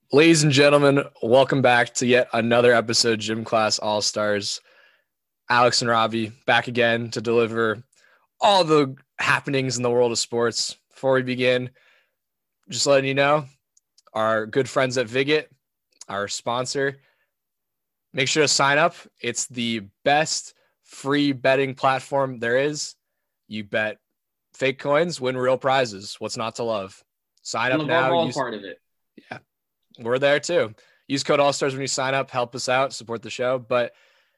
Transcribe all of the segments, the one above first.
Ladies and gentlemen, welcome back to yet another episode of Gym Class All Stars. Alex and Ravi back again to deliver all the happenings in the world of sports. Before we begin, just letting you know, our good friends at Viget, our sponsor, make sure to sign up. It's the best free betting platform there is. You bet fake coins, win real prizes. What's not to love? Sign up now. All part of it. Yeah. We're there too. Use code ALLSTARS when you sign up. Help us out. Support the show. But,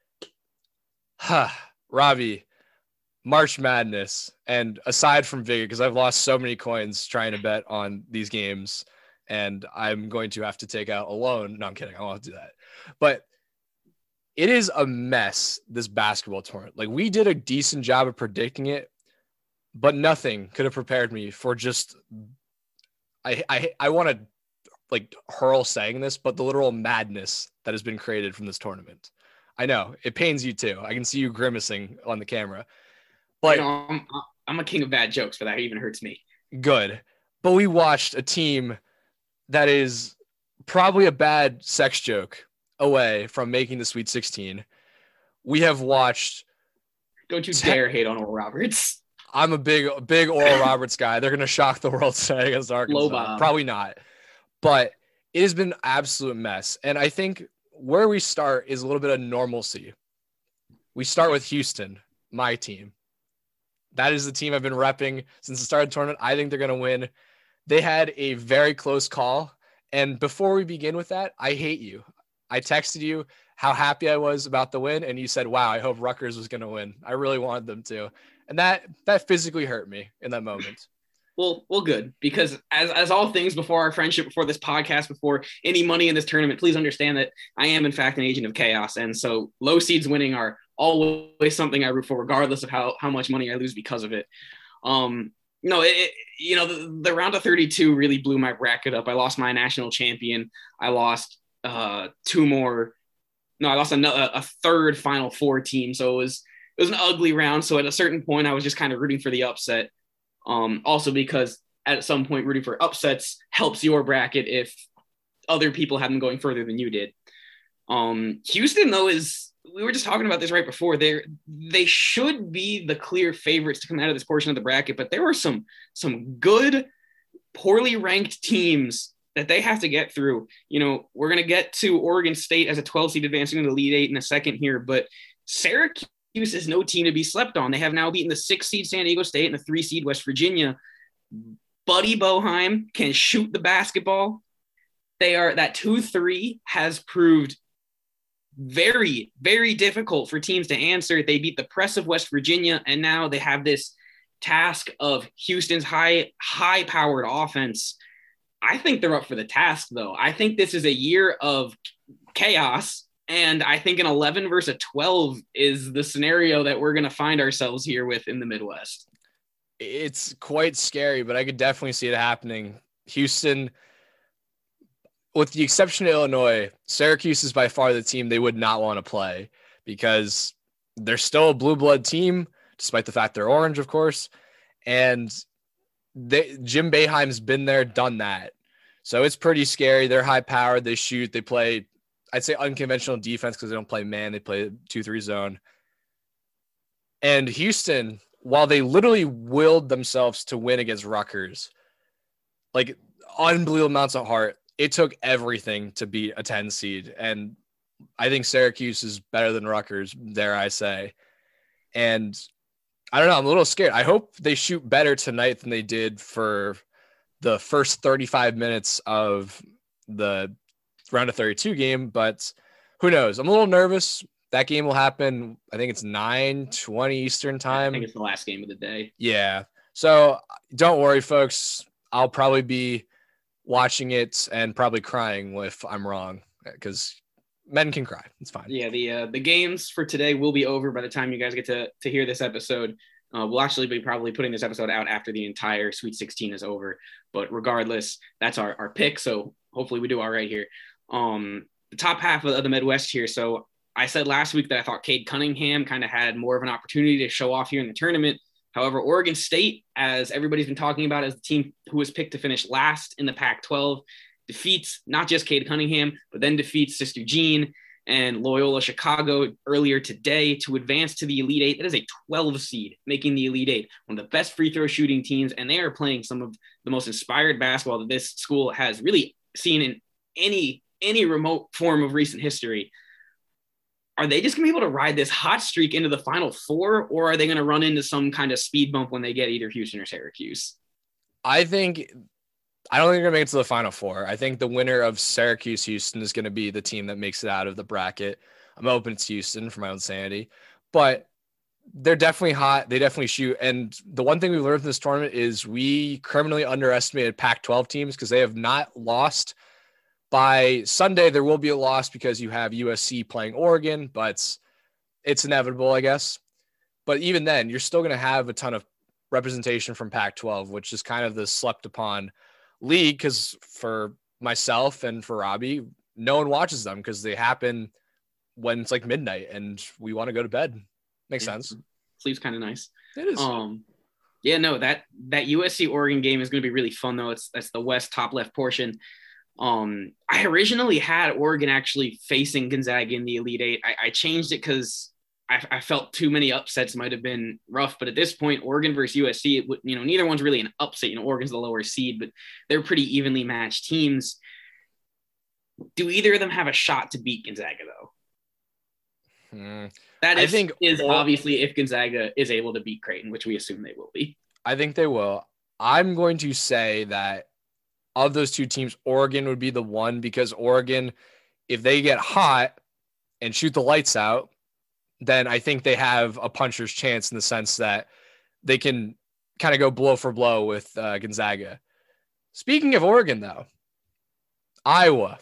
Ravi, March Madness. And aside from Vigor, because I've lost so many coins trying to bet on these games, and I'm going to have to take out a loan. No, I'm kidding. I won't do that. But it is a mess, this basketball tournament. Like, we did a decent job of predicting it, but nothing could have prepared me for just – I want to – hurl saying this, but the literal madness that has been created from this tournament. I know it pains you too. I can see you grimacing on the camera, but I'm a king of bad jokes, but that even hurts me. Good. But we watched a team that is probably a bad sex joke away from making the Sweet 16. We have watched. Don't you dare hate on Oral Roberts. I'm a big Oral Roberts guy. They're going to shock the world today against Arkansas. Probably not. But it has been an absolute mess. And I think where we start is a little bit of normalcy. We start with Houston, my team. That is the team I've been repping since the start of the tournament. I think they're going to win. They had a very close call. And before we begin with that, I hate you. I texted you how happy I was about the win. And you said, wow, I hope Rutgers was going to win. I really wanted them to. And that physically hurt me in that moment. Well, good, because as all things before our friendship, before this podcast, before any money in this tournament, please understand that I am, in fact, an agent of chaos. And so low seeds winning are always something I root for, regardless of how much money I lose because of it. The round of 32 really blew my bracket up. I lost my national champion. I lost two more. No, I lost a third Final Four team. So it was an ugly round. So at a certain point, I was just kind of rooting for the upset. Also because at some point rooting for upsets helps your bracket if other people have them going further than you did. Houston, though, we were just talking about this right before. They should be the clear favorites to come out of this portion of the bracket, but there were some good, poorly ranked teams that they have to get through. You know, we're going to get to Oregon State as a 12 seed advancing into the Elite Eight in a second here, but Syracuse is no team to be slept on. They have now beaten the 6 seed San Diego State and the 3 seed West Virginia. Buddy Boeheim can shoot the basketball. That 2-3 has proved very, very difficult for teams to answer. They beat the press of West Virginia, and now they have this task of Houston's high-powered offense. I think they're up for the task, though. I think this is a year of chaos. And I think an 11 versus a 12 is the scenario that we're going to find ourselves here with in the Midwest. It's quite scary, but I could definitely see it happening. Houston, with the exception of Illinois, Syracuse is by far the team they would not want to play because they're still a blue blood team, despite the fact they're orange, of course. And Jim Boeheim's been there, done that. So it's pretty scary. They're high powered. They shoot, they play, I'd say unconventional defense because they don't play man. They play 2-3 zone. And Houston, while they literally willed themselves to win against Rutgers, like unbelievable amounts of heart, it took everything to beat a 10 seed. And I think Syracuse is better than Rutgers, dare I say. And I don't know, I'm a little scared. I hope they shoot better tonight than they did for the first 35 minutes of the round of 32 game, but who knows? I'm a little nervous. That game will happen. I think it's 9:20 Eastern time. I think it's the last game of the day. Yeah. So don't worry, folks. I'll probably be watching it and probably crying if I'm wrong because men can cry. It's fine. Yeah. The games for today will be over by the time you guys get to hear this episode. We'll actually be probably putting this episode out after the entire Sweet 16 is over, but regardless, that's our pick. So hopefully we do all right here. The top half of the Midwest here. So I said last week that I thought Cade Cunningham kind of had more of an opportunity to show off here in the tournament. However, Oregon State, as everybody's been talking about as the team who was picked to finish last in the Pac-12, defeats not just Cade Cunningham, but then defeats Sister Jean and Loyola Chicago earlier today to advance to the Elite Eight. That is a 12 seed, making the Elite Eight one of the best free throw shooting teams, and they are playing some of the most inspired basketball that this school has really seen in any remote form of recent history. Are they just going to be able to ride this hot streak into the Final Four, or are they going to run into some kind of speed bump when they get either Houston or Syracuse? I don't think they're going to make it to the Final Four. I think the winner of Syracuse-Houston is going to be the team that makes it out of the bracket. I'm open to Houston for my own sanity, but they're definitely hot. They definitely shoot. And the one thing we've learned from this tournament is we criminally underestimated Pac-12 teams because they have not lost. By Sunday, there will be a loss because you have USC playing Oregon, but it's inevitable, I guess. But even then, you're still going to have a ton of representation from Pac-12, which is kind of the slept upon league, because for myself and for Robbie, no one watches them because they happen when it's like midnight and we want to go to bed. Makes sense. Sleep's kind of nice. It is. Yeah, no, that USC Oregon game is going to be really fun though. That's the West top left portion. I originally had Oregon actually facing Gonzaga in the Elite Eight. I changed it because I felt too many upsets might have been rough. But at this point, Oregon versus USC, neither one's really an upset. Oregon's the lower seed, but they're pretty evenly matched teams. Do either of them have a shot to beat Gonzaga though? That is obviously if Gonzaga is able to beat Creighton, which we assume they will be. I think they will. I'm going to say that of those two teams, Oregon would be the one, because Oregon, if they get hot and shoot the lights out, then I think they have a puncher's chance in the sense that they can kind of go blow for blow with Gonzaga. Speaking of Oregon, though, Iowa.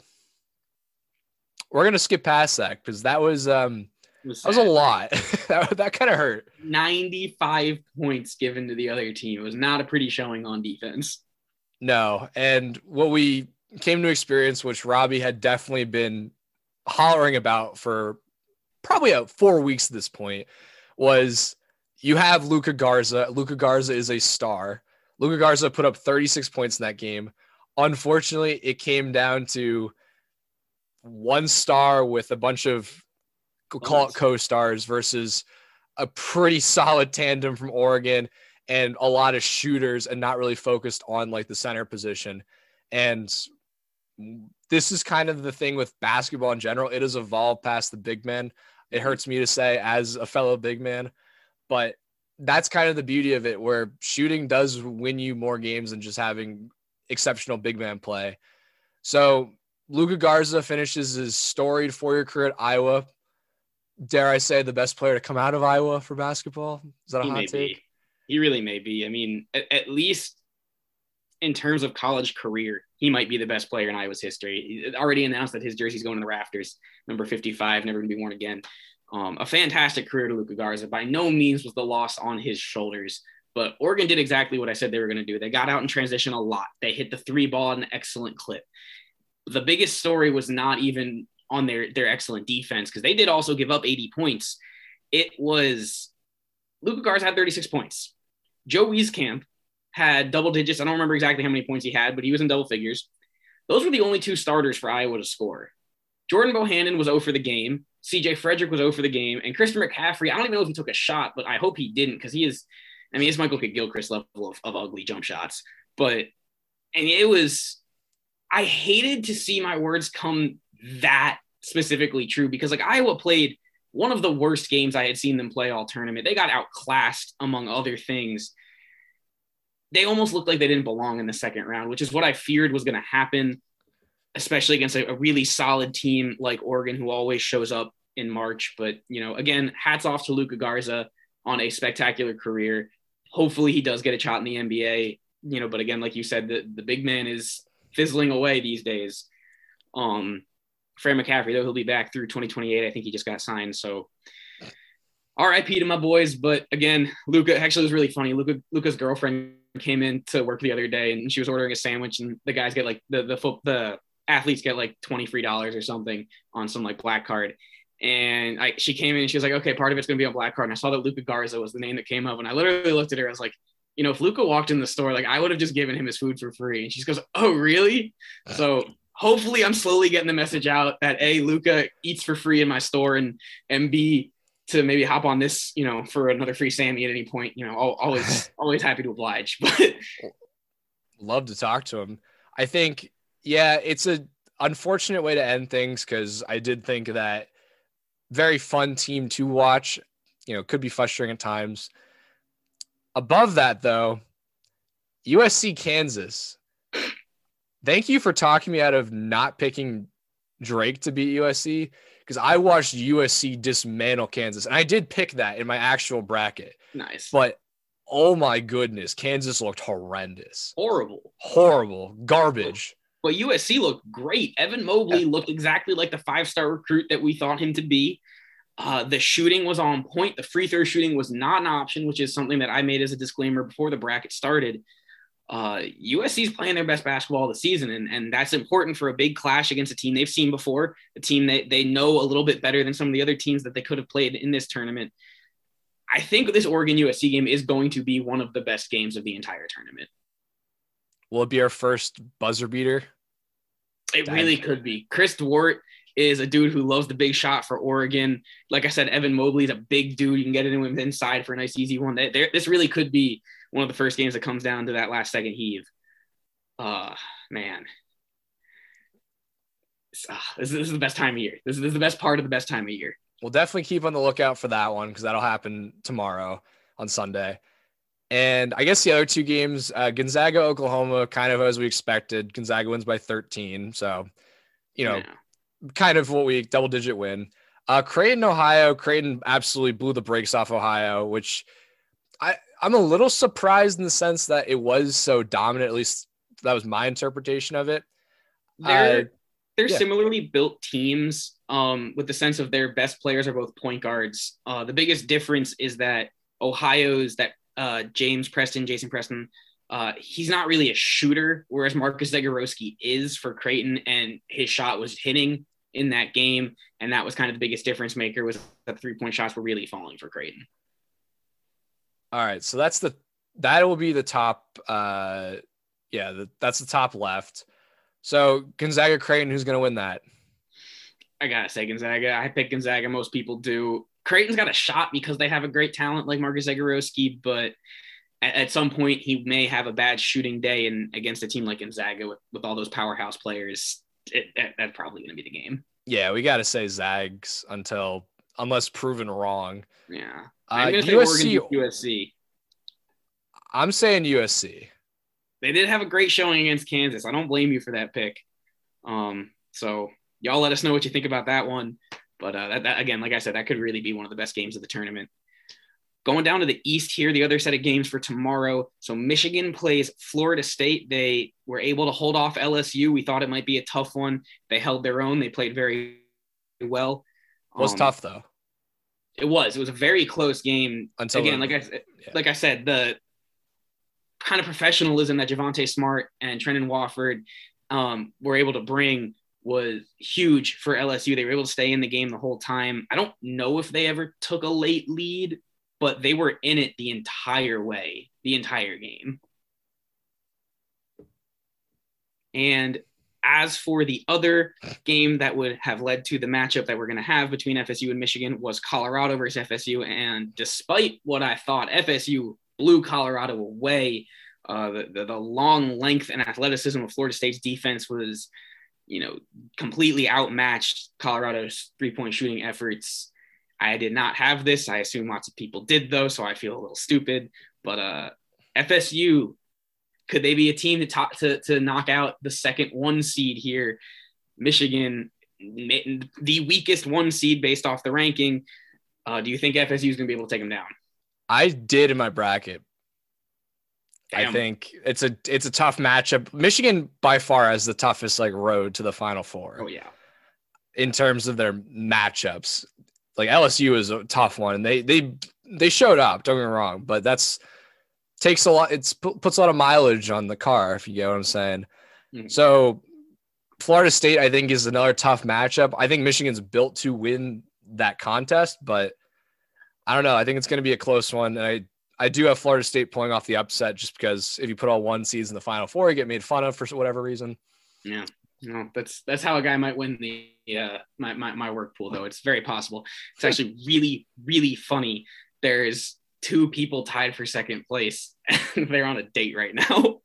We're going to skip past that because that was a lot. that kind of hurt. 95 points given to the other team. It was not a pretty showing on defense. No. And what we came to experience, which Robbie had definitely been hollering about for probably 4 weeks at this point, was you have Luka Garza. Luka Garza is a star. Luka Garza put up 36 points in that game. Unfortunately, it came down to one star with a bunch of co-stars versus a pretty solid tandem from Oregon and a lot of shooters and not really focused on like the center position. And this is kind of the thing with basketball in general. It has evolved past the big man. It hurts me to say as a fellow big man, but that's kind of the beauty of it, where shooting does win you more games than just having exceptional big man play. So Luka Garza finishes his storied 4-year career at Iowa. Dare I say the best player to come out of Iowa for basketball? Is that a hot take? He really may be. I mean, at least in terms of college career, he might be the best player in Iowa's history. He already announced that his jersey's going to the rafters, number 55, never going to be worn again. A fantastic career to Luka Garza. By no means was the loss on his shoulders, but Oregon did exactly what I said they were going to do. They got out in transition a lot. They hit the three ball at an excellent clip. The biggest story was not even on their excellent defense, because they did also give up 80 points. It was Luka Garza had 36 points. Joe Wieskamp had double digits. I don't remember exactly how many points he had, but he was in double figures. Those were the only two starters for Iowa to score. Jordan Bohannon was 0 for the game. CJ Frederick was 0 for the game. And Christian McCaffrey, I don't even know if he took a shot, but I hope he didn't, because he is, I mean, it's Michael Kidd-Gilchrist level of ugly jump shots. But, and it was, I hated to see my words come that specifically true, because like Iowa played one of the worst games I had seen them play all tournament. They got outclassed among other things. They almost looked like they didn't belong in the second round, which is what I feared was going to happen, especially against a really solid team like Oregon, who always shows up in March. But, you know, again, hats off to Luka Garza on a spectacular career. Hopefully he does get a shot in the NBA, you know, but again, like you said, the big man is fizzling away these days. Fred McCaffrey, though, he'll be back through 2028. I think he just got signed. So RIP to my boys. But again, Luka, actually, it was really funny. Luka's girlfriend came in to work the other day, and she was ordering a sandwich, and the guys get like the athletes get like $20 free or something on some like black card. And she came in and she was like, okay, part of it's going to be on black card. And I saw that Luka Garza was the name that came up. And I literally looked at her. I was like, if Luca walked in the store, like I would have just given him his food for free. And she just goes, "Oh, really?" So hopefully I'm slowly getting the message out that A, Luca eats for free in my store, and B, to maybe hop on this, for another free Sammy at any point. Always happy to oblige. But love to talk to him. I think, yeah, it's a unfortunate way to end things because I did think that very fun team to watch, could be frustrating at times. Above that, though, USC Kansas. Thank you for talking me out of not picking Drake to beat USC because I watched USC dismantle Kansas, and I did pick that in my actual bracket. Nice. But, oh my goodness, Kansas looked horrendous. Horrible. Garbage. But USC looked great. Evan Mobley looked exactly like the 5-star recruit that we thought him to be. The shooting was on point. The free throw shooting was not an option, which is something that I made as a disclaimer before the bracket started. USC is playing their best basketball of the season, and that's important for a big clash against a team they've seen before, a team that they know a little bit better than some of the other teams that they could have played in this tournament. I think this Oregon-USC game is going to be one of the best games of the entire tournament. Will it be our first buzzer beater? It really could be. Chris Dwart is a dude who loves the big shot for Oregon. Like I said, Evan Mobley is a big dude. You can get it in inside for a nice, easy one. This really could be one of the first games that comes down to that last second heave. Man. This is the best time of year. This is the best part of the best time of year. We'll definitely keep on the lookout for that one because that'll happen tomorrow on Sunday. And I guess the other two games, Gonzaga, Oklahoma, kind of as we expected. Gonzaga wins by 13. So, kind of what we double-digit win. Creighton, Ohio. Creighton absolutely blew the brakes off Ohio, which I'm a little surprised in the sense that it was so dominant. At least that was my interpretation of it. They're similarly built teams with the sense of their best players are both point guards. The biggest difference is that Ohio's Jason Preston, he's not really a shooter, whereas Marcus Zagorowski is for Creighton, and his shot was hitting in that game, and that was kind of the biggest difference maker was that the 3-point shots were really falling for Creighton. All right, so that will be the top. That's the top left. So Gonzaga, Creighton, who's going to win that? I gotta say Gonzaga. I pick Gonzaga. Most people do. Creighton's got a shot because they have a great talent like Marcus Zagorowski, but at some point he may have a bad shooting day, and against a team like Gonzaga with all those powerhouse players, that's probably going to be the game. Yeah, we got to say Zags unless proven wrong. Yeah. I'm going to say Oregon USC. I'm saying USC. They did have a great showing against Kansas. I don't blame you for that pick. So y'all let us know what you think about that one. But that again, like I said, that could really be one of the best games of the tournament. Going down to the East here, the other set of games for tomorrow. So Michigan plays Florida State. They were able to hold off LSU. We thought it might be a tough one. They held their own. They played very well. It was tough, though. It was a very close game. Like I said, the kind of professionalism that Javonte Smart and Trendon Wofford were able to bring was huge for LSU. They were able to stay in the game the whole time. I don't know if they ever took a late lead, but they were in it the entire game. And as for the other game that would have led to the matchup that we're going to have between FSU and Michigan was Colorado versus FSU. And despite what I thought, FSU blew Colorado away. The long length and athleticism of Florida State's defense was, completely outmatched Colorado's 3-point shooting efforts. I did not have this. I assume lots of people did, though, so I feel a little stupid. But FSU, could they be a team to knock out the second 1 seed here? Michigan, the weakest 1 seed based off the ranking. Do you think FSU is going to be able to take them down? I did in my bracket. Damn. I think it's a tough matchup. Michigan by far has the toughest road to the Final Four. Oh yeah. In terms of their matchups, LSU is a tough one, and they showed up. Don't get me wrong, but takes a lot. Puts a lot of mileage on the car, if you get what I'm saying. Mm-hmm. So Florida State, I think, is another tough matchup. I think Michigan's built to win that contest, but I don't know. I think it's going to be a close one, and I do have Florida State pulling off the upset just because if you put all one seeds in the Final Four, you get made fun of for whatever reason. Yeah, no, that's how a guy might win the my work pool, though. It's very possible. It's actually really, really funny. There's 2 people tied for second place. They're on a date right now.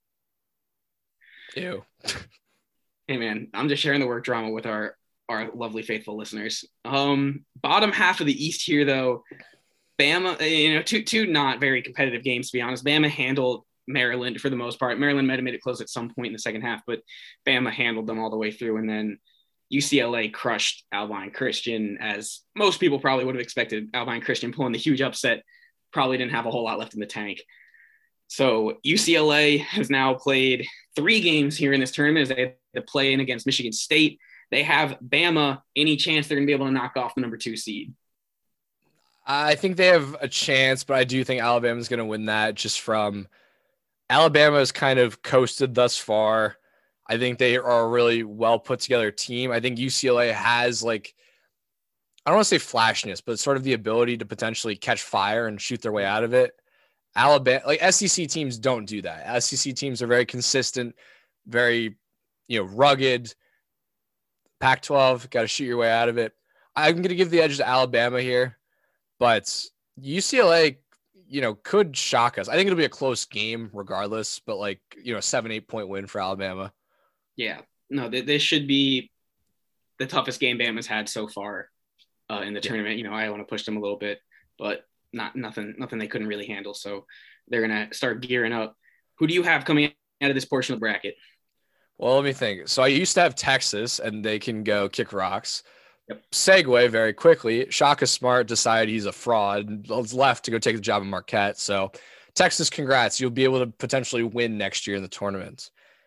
Ew. Hey man, I'm just sharing the work drama with our lovely faithful listeners. Bottom half of the East here, though, Bama, two not very competitive games, to be honest. Bama handled Maryland for the most part. Maryland might have made it close at some point in the second half, but Bama handled them all the way through. And then UCLA crushed Alpine Christian, as most people probably would have expected. Alpine Christian pulling the huge upset, probably didn't have a whole lot left in the tank. So UCLA has now played 3 games here in this tournament as they had to play in against Michigan State. They have Bama any chance they're going to be able to knock off the number 2 seed? I think they have a chance, but I do think Alabama's going to win that just from Alabama has kind of coasted thus far. I think they are a really well put together team. I think UCLA has I don't want to say flashness, but sort of the ability to potentially catch fire and shoot their way out of it. Alabama, SEC teams don't do that. SEC teams are very consistent, very, rugged. Pac-12, got to shoot your way out of it. I'm going to give the edge to Alabama here, but UCLA, could shock us. I think it'll be a close game regardless, but 7-8 point win for Alabama. Yeah, no, this should be the toughest game Bama's had so far in the tournament. I want to push them a little bit, but nothing they couldn't really handle. So they're going to start gearing up. Who do you have coming out of this portion of the bracket? Well, let me think. So I used to have Texas, and they can go kick rocks. Yep. Segue very quickly. Shaka Smart decided he's a fraud and was left to go take the job in Marquette. So Texas, congrats. You'll be able to potentially win next year in the tournament.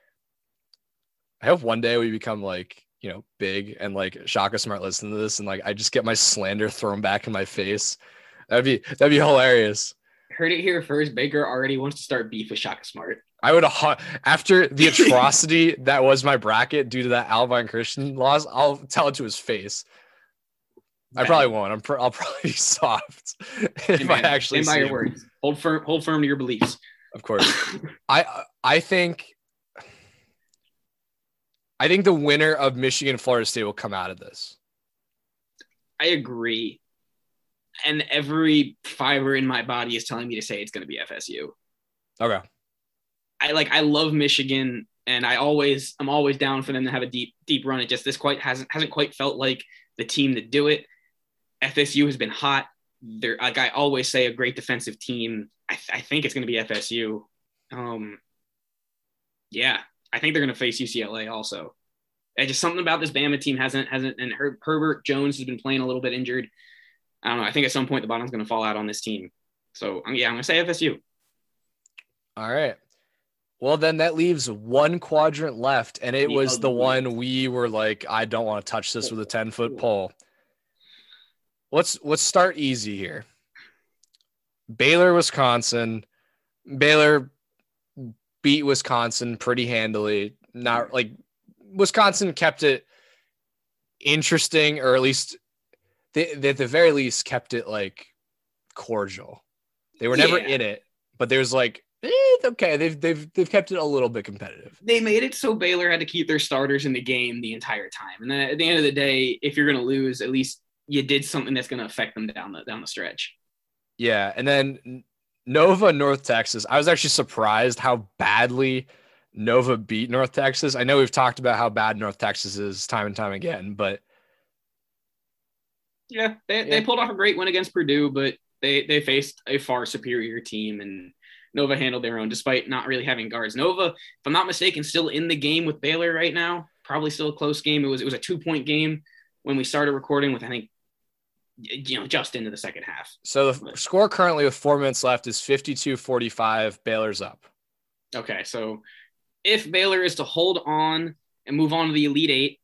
I hope one day we become big and Shaka Smart listen to this and I just get my slander thrown back in my face. That'd be hilarious. Heard it here first. Baker already wants to start beef with Shaka Smart. I would after the atrocity that was my bracket due to that Alpine Christian loss, I'll tell it to his face. I probably won't. I'll probably be soft if I actually stand by your words. Hold firm to your beliefs. Of course. I think the winner of Michigan Florida State will come out of this. I agree. And every fiber in my body is telling me to say it's going to be FSU. Okay. I love Michigan, and I'm always down for them to have a deep run. It just hasn't quite felt like the team to do it. FSU has been hot. They're, I always say, a great defensive team. I think it's going to be FSU. Yeah, I think they're going to face UCLA also. And just something about this Bama team hasn't, and Herbert Jones has been playing a little bit injured. I don't know. I think at some point the bottom's going to fall out on this team. So I'm going to say FSU. All right. Well, then that leaves one quadrant left, and it was the one we were I don't want to touch this with a 10-foot pole. Let's start easy here. Baylor, Wisconsin. Baylor beat Wisconsin pretty handily. Not Wisconsin kept it interesting, or at least they at the very least kept it cordial. They were never in it, but there's okay. They've kept it a little bit competitive. They made it so Baylor had to keep their starters in the game the entire time. And then at the end of the day, if you're going to lose, at least you did something that's going to affect them down the stretch. Yeah. And then Nova, North Texas. I was actually surprised how badly Nova beat North Texas. I know we've talked about how bad North Texas is time and time again, but yeah, they pulled off a great win against Purdue, but they faced a far superior team, and Nova handled their own despite not really having guards. Nova, if I'm not mistaken, still in the game with Baylor right now. Probably still a close game. It was a 2-point game when we started recording with, I think, just into the second half. So the score currently with 4 minutes left is 52-45. Baylor's up. Okay, so if Baylor is to hold on and move on to the Elite Eight,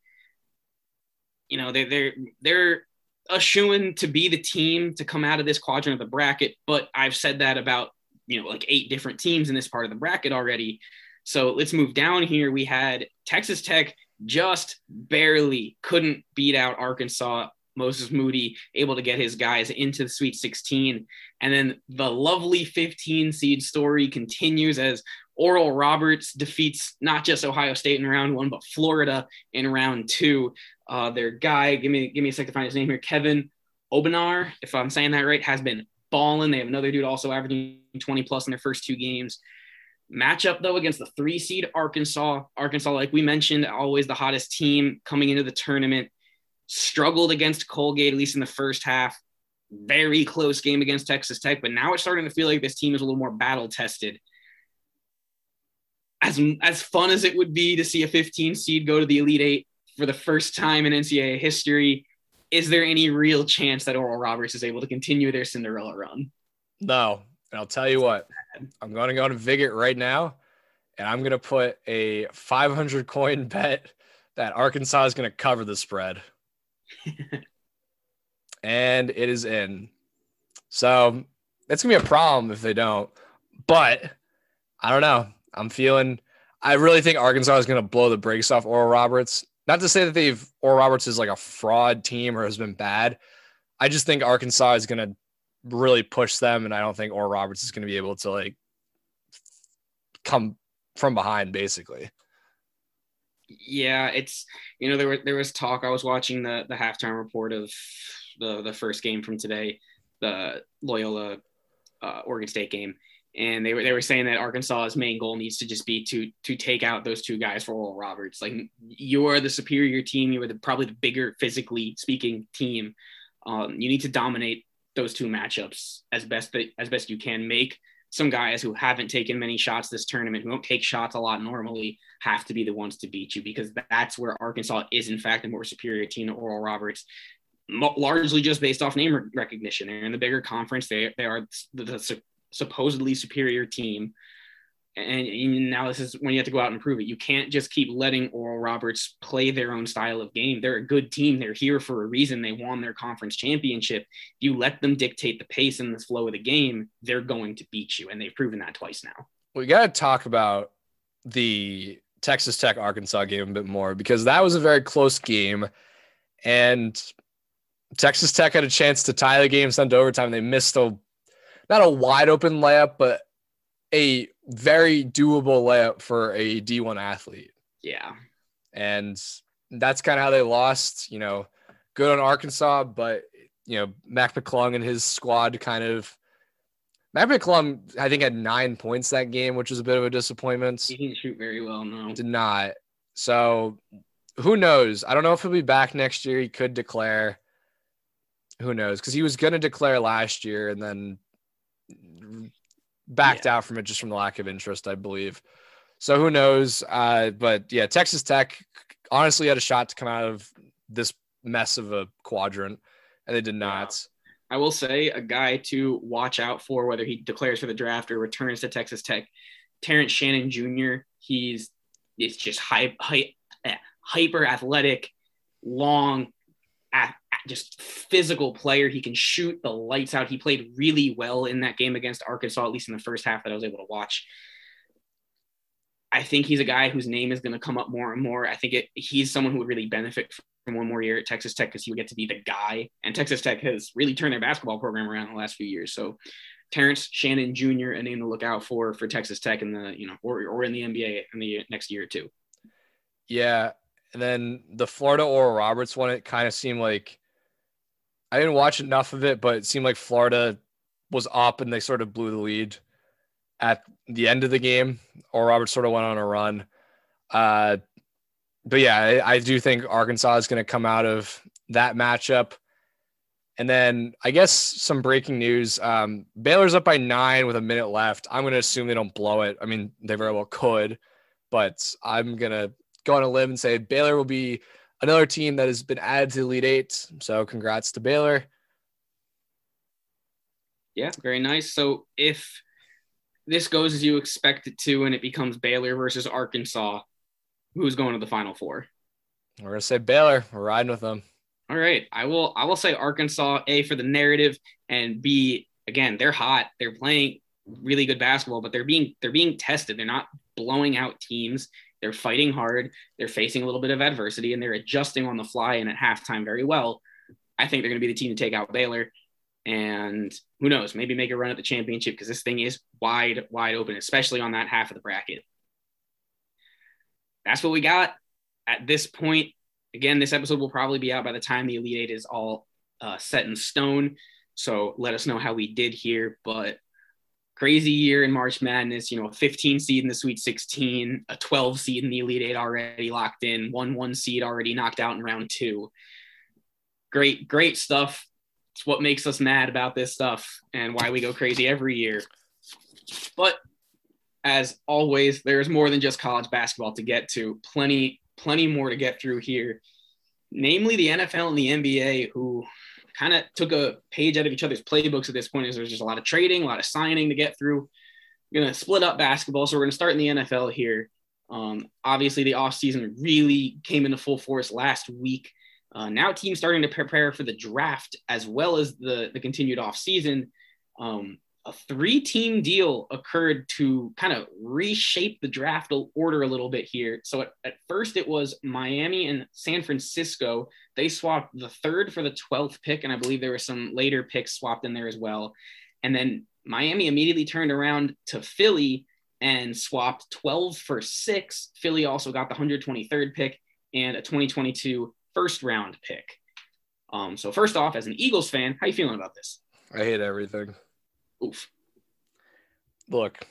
they're a shoo-in to be the team to come out of this quadrant of the bracket. But I've said that about 8 different teams in this part of the bracket already. So let's move down here. We had Texas Tech just barely couldn't beat out Arkansas Moses Moody able to get his guys into the Sweet 16. And then the lovely 15 seed story continues as Oral Roberts defeats not just Ohio State in round 1, but Florida in round 2. Their guy, give me a second to find his name here, Kevin Obenar, if I'm saying that right, has been balling. They have another dude also averaging 20 plus in their first 2 games. Matchup, though, against the 3 seed Arkansas. Arkansas, like we mentioned, always the hottest team coming into the tournament. Struggled against Colgate, at least in the first half. Very close game against Texas Tech, but now it's starting to feel like this team is a little more battle-tested. As fun as it would be to see a 15 seed go to the Elite Eight for the first time in NCAA history, is there any real chance that Oral Roberts is able to continue their Cinderella run? No. And I'll tell you what, I'm going to go to Viget right now, and I'm going to put a 500 coin bet that Arkansas is going to cover the spread. And it is in. So it's going to be a problem if they don't. But I don't know. I really think Arkansas is going to blow the brakes off Oral Roberts. Not to say that Oral Roberts is like a fraud team or has been bad. I just think Arkansas is going to really push them, and I don't think Oral Roberts is going to be able to like come from behind, basically. Yeah, it's, there was talk. I was watching the halftime report of the first game from today, the Loyola Oregon State game, and they were saying that Arkansas's main goal needs to just be to take out those 2 guys for Oral Roberts. Like, you are the superior team. You are probably the bigger, physically speaking team. You need to dominate those 2 matchups as best you can. Make some guys who haven't taken many shots this tournament, who don't take shots a lot normally, have to be the ones to beat you, because that's where Arkansas is, in fact, a more superior team to Oral Roberts, largely just based off name recognition. They're in the bigger conference. They are the supposedly superior team. And now this is when you have to go out and prove it. You can't just keep letting Oral Roberts play their own style of game. They're a good team. They're here for a reason. They won their conference championship. You let them dictate the pace and the flow of the game, they're going to beat you. And they've proven that twice now. We got to talk about the Texas Tech Arkansas game a bit more, because that was a very close game. And Texas Tech had a chance to tie the game, sent to overtime. They missed not a wide open layup, but a very doable layup for a D1 athlete. Yeah. And that's kind of how they lost. Good on Arkansas, but, Mac McClung and his squad Mac McClung, I think, had 9 points that game, which was a bit of a disappointment. He didn't shoot very well, no. Did not. So who knows? I don't know if he'll be back next year. He could declare. Who knows? Because he was going to declare last year and then backed out from it just from the lack of interest, I believe. So who knows? But yeah, Texas Tech honestly had a shot to come out of this mess of a quadrant, and they did not. I will say a guy to watch out for, whether he declares for the draft or returns to Texas Tech, Terrence Shannon Jr. It's just hyper athletic, long, just physical player. He can shoot the lights out. He played really well in that game against Arkansas, at least in the first half that I was able to watch. I think he's a guy whose name is going to come up more and more. I think he's someone who would really benefit from one more year at Texas Tech, because he would get to be the guy. And Texas Tech has really turned their basketball program around in the last few years. So Terrence Shannon Jr., a name to look out for Texas Tech in the, or in the NBA in the next year or two. Yeah. And then the Florida Oral Roberts one, it kind of seemed like, I didn't watch enough of it, but it seemed like Florida was up and they sort of blew the lead at the end of the game. Oral Roberts sort of went on a run. But yeah, I do think Arkansas is going to come out of that matchup. And then I guess some breaking news. Baylor's up by 9 with a minute left. I'm going to assume they don't blow it. I mean, they very well could, but I'm going to go on a limb and say Baylor will be another team that has been added to the Elite Eight. So congrats to Baylor. Yeah, very nice. So if this goes as you expect it to, and it becomes Baylor versus Arkansas, who's going to the Final Four? We're going to say Baylor. We're riding with them. All right. I will say Arkansas, A, for the narrative, and B, again, they're hot. They're playing really good basketball, but they're being tested. They're not blowing out teams. They're fighting hard. They're facing a little bit of adversity, and they're adjusting on the fly and at halftime very well. I think they're going to be the team to take out Baylor. And who knows, maybe make a run at the championship, because this thing is wide open, especially on that half of the bracket. That's what we got at this point. Again, this episode will probably be out by the time the Elite Eight is all set in stone. So let us know how we did here. But crazy year in March Madness, a 15 seed in the Sweet 16, a 12 seed in the Elite Eight already locked in, 1 seed already knocked out in round 2. Great stuff. It's what makes us mad about this stuff and why we go crazy every year. But as always, there's more than just college basketball to get to. Plenty more to get through here. Namely the NFL and the NBA, who kind of took a page out of each other's playbooks at this point, as there's just a lot of trading, a lot of signing to get through. We're going to split up basketball. So we're going to start in the NFL here. Obviously, the offseason really came into full force last week. Now teams starting to prepare for the draft as well as the continued offseason. A 3-team deal occurred to kind of reshape the draft order a little bit here. So at first it was Miami and San Francisco. They swapped the 3rd for the 12th pick, and I believe there were some later picks swapped in there as well. And then Miami immediately turned around to Philly and swapped 12 for 6. Philly also got the 123rd pick and a 2022 first round pick. So first off, as an Eagles fan, how you feeling about this? I hate everything. Oof. Look,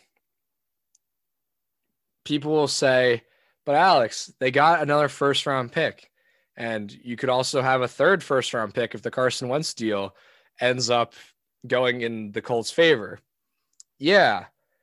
people will say, but Alex, they got another first round pick, and you could also have a 3rd first round pick if the Carson Wentz deal ends up going in the Colts' favor. Yeah.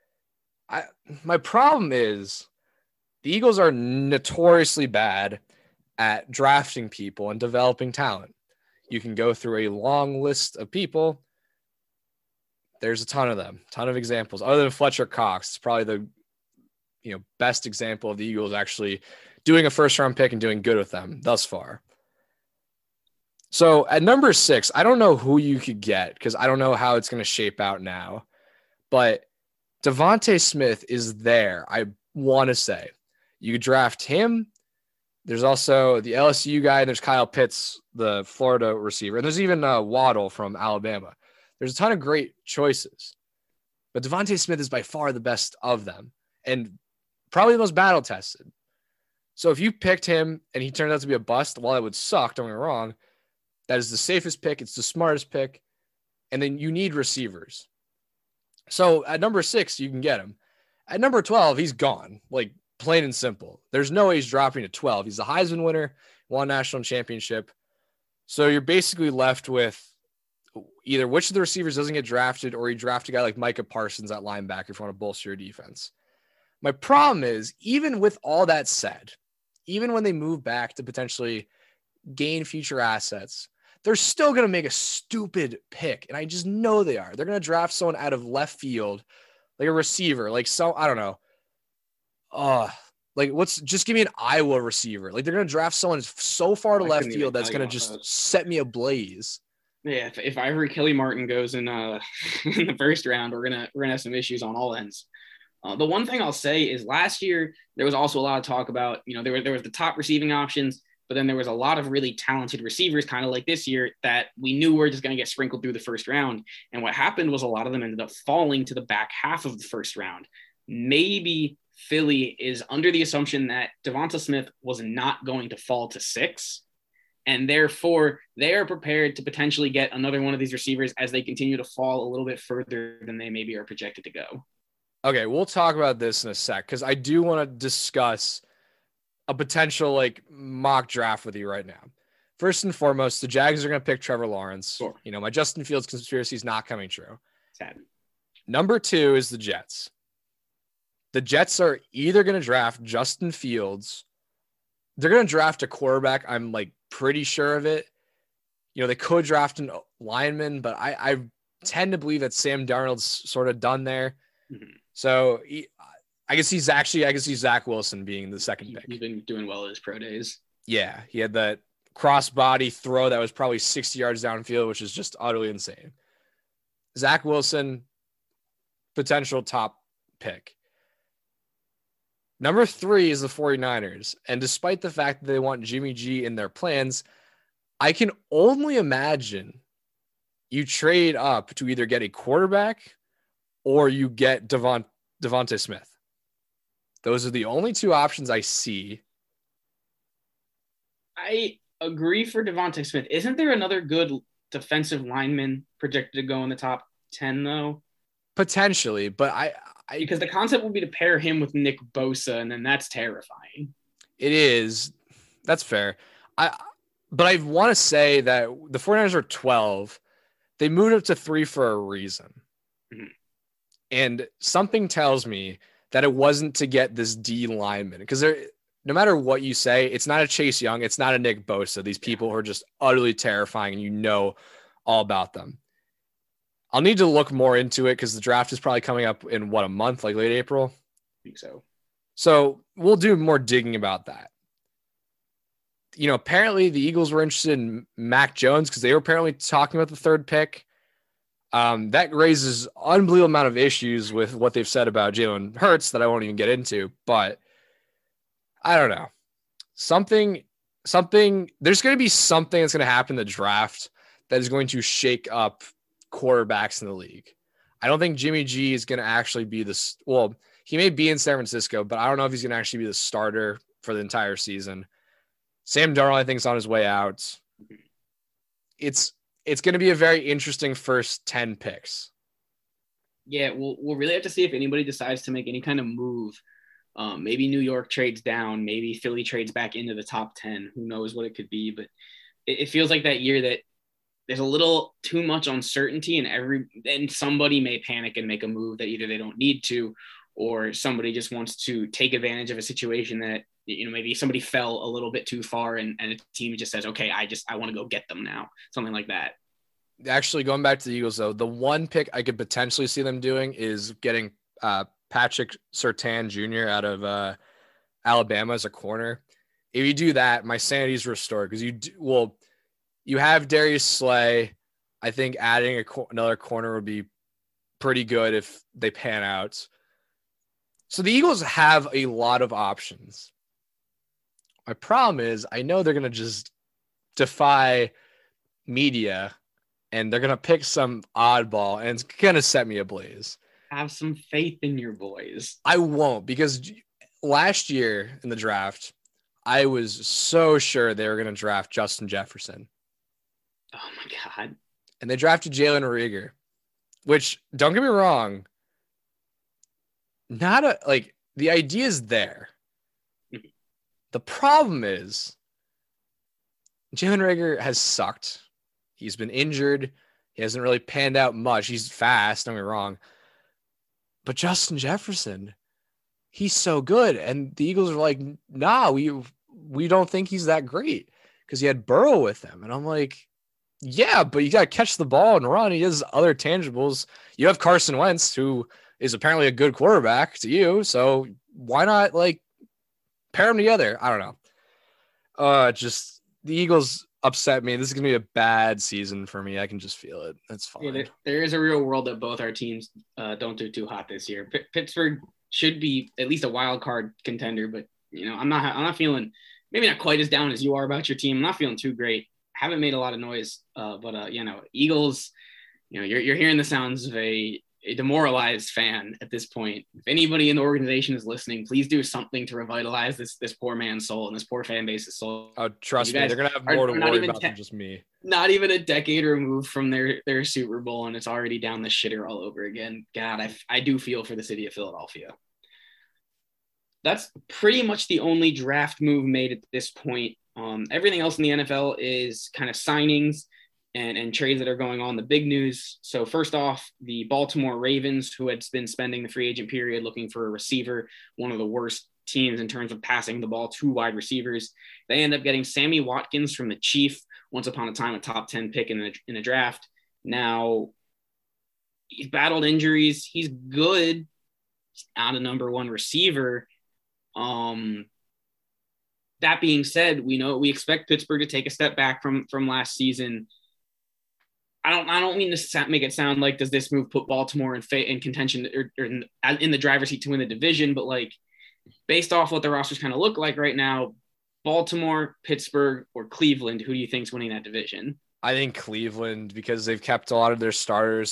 My problem is the Eagles are notoriously bad at drafting people and developing talent. You can go through a long list of people. There's a ton of them, ton of examples. Other than Fletcher Cox, it's probably the best example of the Eagles actually doing a first round pick and doing good with them thus far. So at number 6, I don't know who you could get because I don't know how it's going to shape out now. But Devontae Smith is there. I want to say you could draft him. There's also the LSU guy. There's Kyle Pitts, the Florida receiver. And there's even Waddle from Alabama. There's a ton of great choices. But Devontae Smith is by far the best of them and probably the most battle-tested. So if you picked him and he turned out to be a bust, while it would suck, don't get me wrong, that is the safest pick. It's the smartest pick. And then you need receivers. So at number 6, you can get him. At number 12, he's gone. Like, plain and simple. There's no way he's dropping to 12. He's the Heisman winner, won national championship. So you're basically left with either which of the receivers doesn't get drafted, or you draft a guy like Micah Parsons at linebacker if you want to bolster your defense. My problem is, even with all that said, even when they move back to potentially gain future assets, they're still going to make a stupid pick. And I just know they are. They're going to draft someone out of left field, like a receiver, like I don't know. Just give me an Iowa receiver. Like, they're going to draft someone so far to left field that's going to just set me ablaze. Yeah, if Ivory Kelly Martin goes in in the first round, we're gonna have some issues on all ends. The one thing I'll say is last year there was also a lot of talk about, there was the top receiving options, but then there was a lot of really talented receivers, kind of like this year, that we knew were just going to get sprinkled through the first round. And what happened was a lot of them ended up falling to the back half of the first round. Maybe Philly is under the assumption that Devonta Smith was not going to fall to 6. And therefore, they are prepared to potentially get another one of these receivers as they continue to fall a little bit further than they maybe are projected to go. Okay, we'll talk about this in a sec because I do want to discuss a potential mock draft with you right now. First and foremost, the Jags are going to pick Trevor Lawrence. Sure. My Justin Fields conspiracy is not coming true. Sad. Number 2 is the Jets. The Jets are either going to draft Justin Fields. They're going to draft a quarterback. I'm pretty sure of it. They could draft a lineman, but I tend to believe that Sam Darnold's sort of done there. Mm-hmm. So I can see Zach Wilson being the second pick. He's been doing well at his pro days. Yeah, he had that crossbody throw that was probably 60 yards downfield, which is just utterly insane. Zach Wilson, potential top pick. Number 3 is the 49ers. And despite the fact that they want Jimmy G in their plans, I can only imagine you trade up to either get a quarterback or you get Devonta Smith. Those are the only two options I see. I agree for Devonta Smith. Isn't there another good defensive lineman projected to go in the top 10 though? Potentially, but because the concept would be to pair him with Nick Bosa, and then that's terrifying. It is. That's fair. But I want to say that the 49ers are 12. They moved up to 3 for a reason. Mm-hmm. And something tells me that it wasn't to get this D lineman, because no matter what you say, it's not a Chase Young, it's not a Nick Bosa. These people who are just utterly terrifying, and you know all about them. I'll need to look more into it because the draft is probably coming up in a month, like late April. I think so. So we'll do more digging about that. You know, apparently the Eagles were interested in Mac Jones because they were apparently talking about the 3rd pick. That raises unbelievable amount of issues with what they've said about Jalen Hurts that I won't even get into, but I don't know. Something, there's going to be something that's going to happen in the draft that is going to shake up quarterbacks in the league. I don't think Jimmy G is going to actually be this. Well, he may be in San Francisco, but I don't know if he's going to actually be the starter for the entire season. Sam Darnold, I think, is on his way out. It's going to be a very interesting first 10 picks. Yeah, we'll really have to see if anybody decides to make any kind of move. Maybe New York trades down. Maybe Philly trades back into the top 10. Who knows what it could be? But it feels like that year that there's a little too much uncertainty, and somebody may panic and make a move that either they don't need to, or somebody just wants to take advantage of a situation that, maybe somebody fell a little bit too far and a team just says, okay, I want to go get them now. Something like that. Actually, going back to the Eagles, though, the one pick I could potentially see them doing is getting Patrick Surtain Jr. out of Alabama as a corner. If you do that, my sanity is restored because you have Darius Slay. I think adding another corner would be pretty good if they pan out. So the Eagles have a lot of options. My problem is I know they're going to just defy media and they're going to pick some oddball and it's going to set me ablaze. Have some faith in your boys. I won't, because last year in the draft, I was so sure they were going to draft Justin Jefferson. Oh my God. And they drafted Jalen Reagor, which, don't get me wrong, the idea is there. The problem is Jalen Reagor has sucked. He's been injured. He hasn't really panned out much. He's fast, don't get me wrong. But Justin Jefferson, he's so good. And the Eagles are like, nah, we don't think he's that great because he had Burrow with him. And I'm like, yeah, but you got to catch the ball and run. He has other tangibles. You have Carson Wentz, who is apparently a good quarterback to you. So why not pair them together? I don't know. Just the Eagles upset me. This is going to be a bad season for me. I can just feel it. That's fine. Yeah, there is a real world that both our teams don't do too hot this year. Pittsburgh should be at least a wild card contender, but I'm not feeling, maybe not quite as down as you are about your team. I'm not feeling too great. Haven't made a lot of noise, but Eagles, you're hearing the sounds of a demoralized fan at this point. If anybody in the organization is listening, please do something to revitalize this poor man's soul and this poor fan base's soul. Oh, trust me, they're gonna have more to worry about than just me. Not even a decade removed from their Super Bowl, and it's already down the shitter all over again. God, I do feel for the city of Philadelphia. That's pretty much the only draft move made at this point. Everything else in the NFL is kind of signings and trades that are going on. The big news. So first off, the Baltimore Ravens, who had been spending the free agent period looking for a receiver, one of the worst teams in terms of passing the ball to wide receivers. They end up getting Sammy Watkins from the Chiefs, once upon a time a top 10 pick in the draft. Now, he's battled injuries. He's good. He's not a number one receiver. That being said, we expect Pittsburgh to take a step back from last season. I don't mean to make it sound like does this move put Baltimore in contention or in the driver's seat to win the division, but based off what the rosters kind of look like right now, Baltimore, Pittsburgh, or Cleveland, who do you think's winning that division? I think Cleveland, because they've kept a lot of their starters.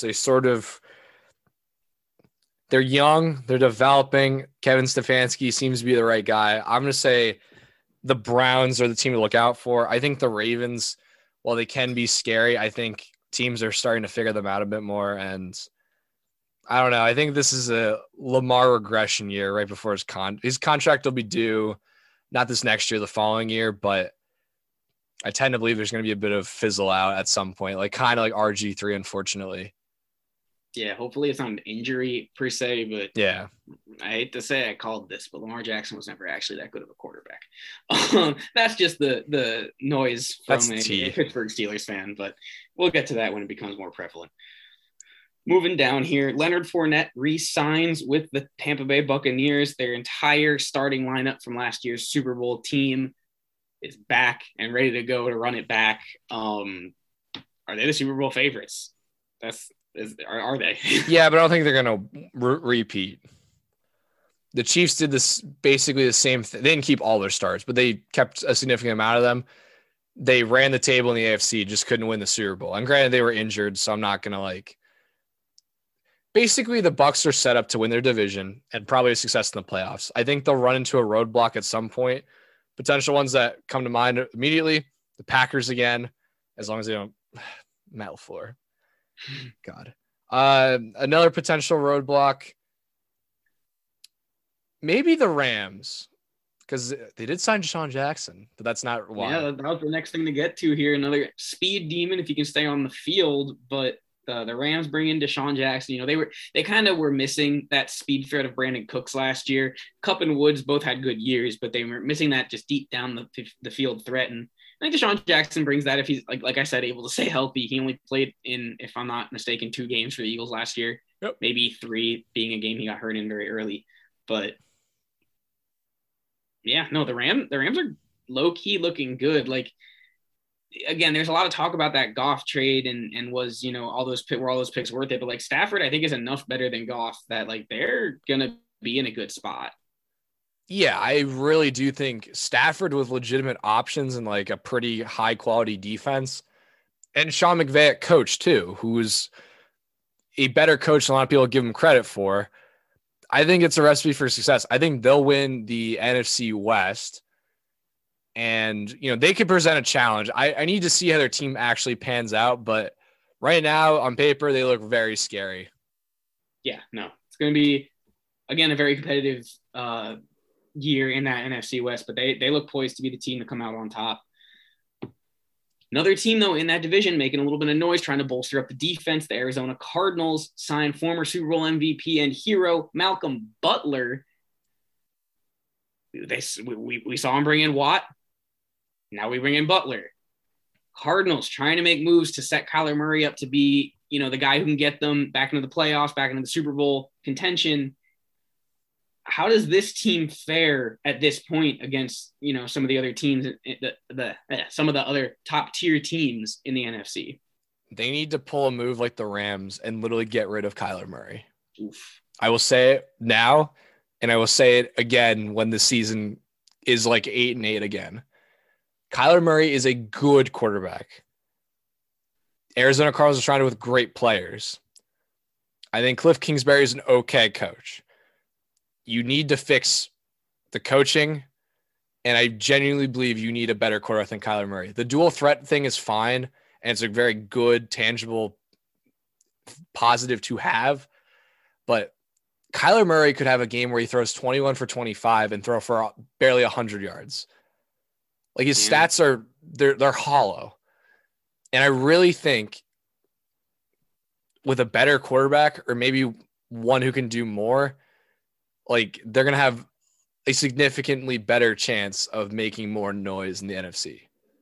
They're young, they're developing. Kevin Stefanski seems to be the right guy. I'm going to say the Browns are the team to look out for. I think the Ravens, while they can be scary, I think teams are starting to figure them out a bit more. And I don't know. I think this is a Lamar regression year right before his contract will be due, not this next year, the following year. But I tend to believe there's going to be a bit of fizzle out at some point, like kind of like RG3, unfortunately. Yeah, hopefully it's not an injury per se, but yeah, I hate to say I called this, but Lamar Jackson was never actually that good of a quarterback. That's just the noise from a Pittsburgh Steelers fan, but we'll get to that when it becomes more prevalent. Moving down here, Leonard Fournette re-signs with the Tampa Bay Buccaneers. Their entire starting lineup from last year's Super Bowl team is back and ready to go to run it back. Are they the Super Bowl favorites? Are they? Yeah, but I don't think they're going to repeat. The Chiefs did this basically the same thing. They didn't keep all their stars, but they kept a significant amount of them. They ran the table in the AFC, just couldn't win the Super Bowl. And granted, they were injured, so I'm not going to basically the Bucs are set up to win their division and probably a success in the playoffs. I think they'll run into a roadblock at some point. Potential ones that come to mind immediately, the Packers again, as long as they don't Matt LaFleur. God. Another potential roadblock, maybe the Rams, because they did sign Deshaun Jackson, but that's not why. Yeah, that was the next thing to get to here. Another speed demon if you can stay on the field, but the Rams bring in Deshaun Jackson. They kind of were missing that speed threat of Brandon Cooks last year. Kupp and Woods both had good years, but they were missing that just deep down the field threat. And I think Deshaun Jackson brings that if he's, like I said, able to stay healthy. He only played in, if I'm not mistaken, 2 games for the Eagles last year. Yep. Maybe 3, being a game he got hurt in very early. But, yeah, no, the Rams are low-key looking good. Again, there's a lot of talk about that Goff trade and was, all those picks worth it. But, Stafford, I think, is enough better than Goff that, they're going to be in a good spot. Yeah, I really do think Stafford with legitimate options and a pretty high quality defense, and Sean McVay at coach too, who's a better coach than a lot of people give him credit for. I think it's a recipe for success. I think they'll win the NFC West, and they could present a challenge. I need to see how their team actually pans out, but right now on paper they look very scary. Yeah, no, it's going to be again a very competitive year in that NFC West, but they look poised to be the team to come out on top. Another team, though, in that division making a little bit of noise, trying to bolster up the defense, the Arizona Cardinals signed former Super Bowl MVP and hero Malcolm Butler. We saw him bring in Watt. Now we bring in Butler. Cardinals trying to make moves to set Kyler Murray up to be, the guy who can get them back into the playoffs, back into the Super Bowl contention. How does this team fare at this point against, some of the other teams, some of the other top tier teams in the NFC? They need to pull a move like the Rams and literally get rid of Kyler Murray. Oof. I will say it now, and I will say it again when the season is 8-8 again. Kyler Murray is a good quarterback. Arizona Cardinals are trying to with great players. I think Cliff Kingsbury is an okay coach. You need to fix the coaching, and I genuinely believe you need a better quarterback than Kyler Murray. The dual threat thing is fine, and it's a very good, tangible, positive to have, but Kyler Murray could have a game where he throws 21 for 25 and throw for barely 100 yards. His stats are they're hollow, and I really think with a better quarterback or maybe one who can do more, they're going to have a significantly better chance of making more noise in the NFC.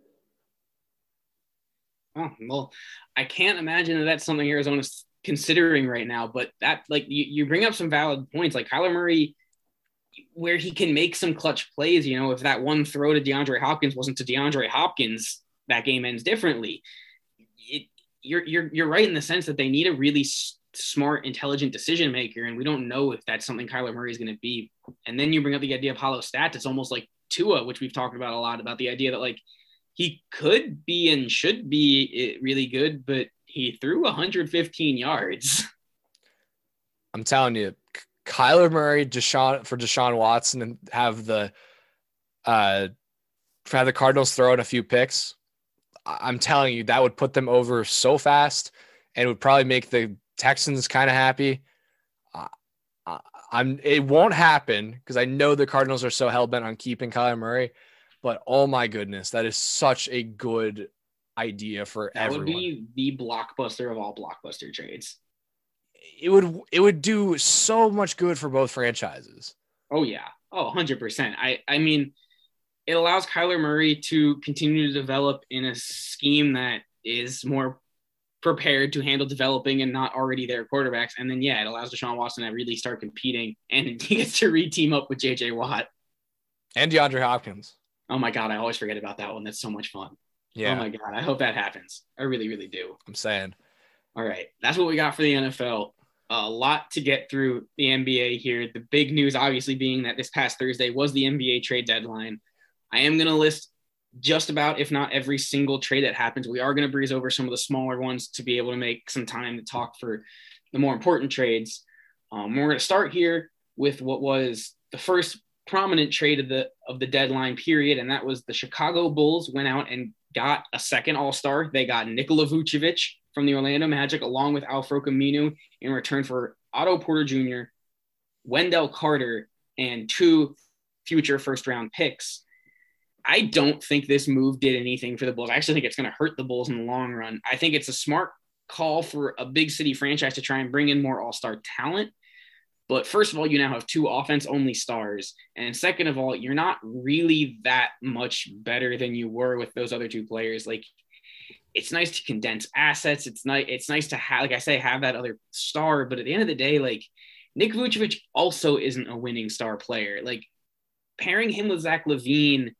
Oh, well, I can't imagine that that's something Arizona's considering right now, but that you bring up some valid points. Kyler Murray, where he can make some clutch plays, if that one throw to DeAndre Hopkins wasn't to DeAndre Hopkins, that game ends differently. You're right in the sense that they need a really smart, intelligent decision maker, and we don't know if that's something Kyler Murray is going to be. And then you bring up the idea of hollow stats. It's almost Tua, which we've talked about a lot, about the idea that like he could be and should be really good, but he threw 115 yards. I'm telling you, Kyler Murray, Deshaun Watson, and have the Cardinals throw in a few picks. I'm telling you, that would put them over so fast and would probably make the Texans kind of happy. It won't happen because I know the Cardinals are so hell-bent on keeping Kyler Murray, but oh my goodness, that is such a good idea for everyone. That would be the blockbuster of all blockbuster trades. It would do so much good for both franchises. Oh yeah. Oh, 100%. I mean, it allows Kyler Murray to continue to develop in a scheme that is more prepared to handle developing and not already their quarterbacks. And then, yeah, it allows Deshaun Watson to really start competing, and he gets to re-team up with J.J. Watt. And DeAndre Hopkins. Oh, my God. I always forget about that one. That's so much fun. Yeah. Oh, my God. I hope that happens. I really, really do. I'm saying. All right. That's what we got for the NFL. A lot to get through the NBA here. The big news, obviously, being that this past Thursday was the NBA trade deadline. I am going to list just about, if not every single trade that happens. We are going to breeze over some of the smaller ones to be able to make some time to talk for the more important trades. We're going to start here with what was the first prominent trade of the deadline period, and that was the Chicago Bulls went out and got a second All-Star. They got Nikola Vucevic from the Orlando Magic along with Al-Farouq Aminu in return for Otto Porter Jr., Wendell Carter, and 2 future first-round picks. I don't think this move did anything for the Bulls. I actually think it's going to hurt the Bulls in the long run. I think it's a smart call for a big city franchise to try and bring in more all-star talent. But first of all, you now have 2 offense-only stars. And second of all, you're not really that much better than you were with those other 2 players. Like, it's nice to condense assets. It's nice to have, like I say, have that other star. But at the end of the day, like, Nick Vucevic also isn't a winning star player. Like, pairing him with Zach LaVine,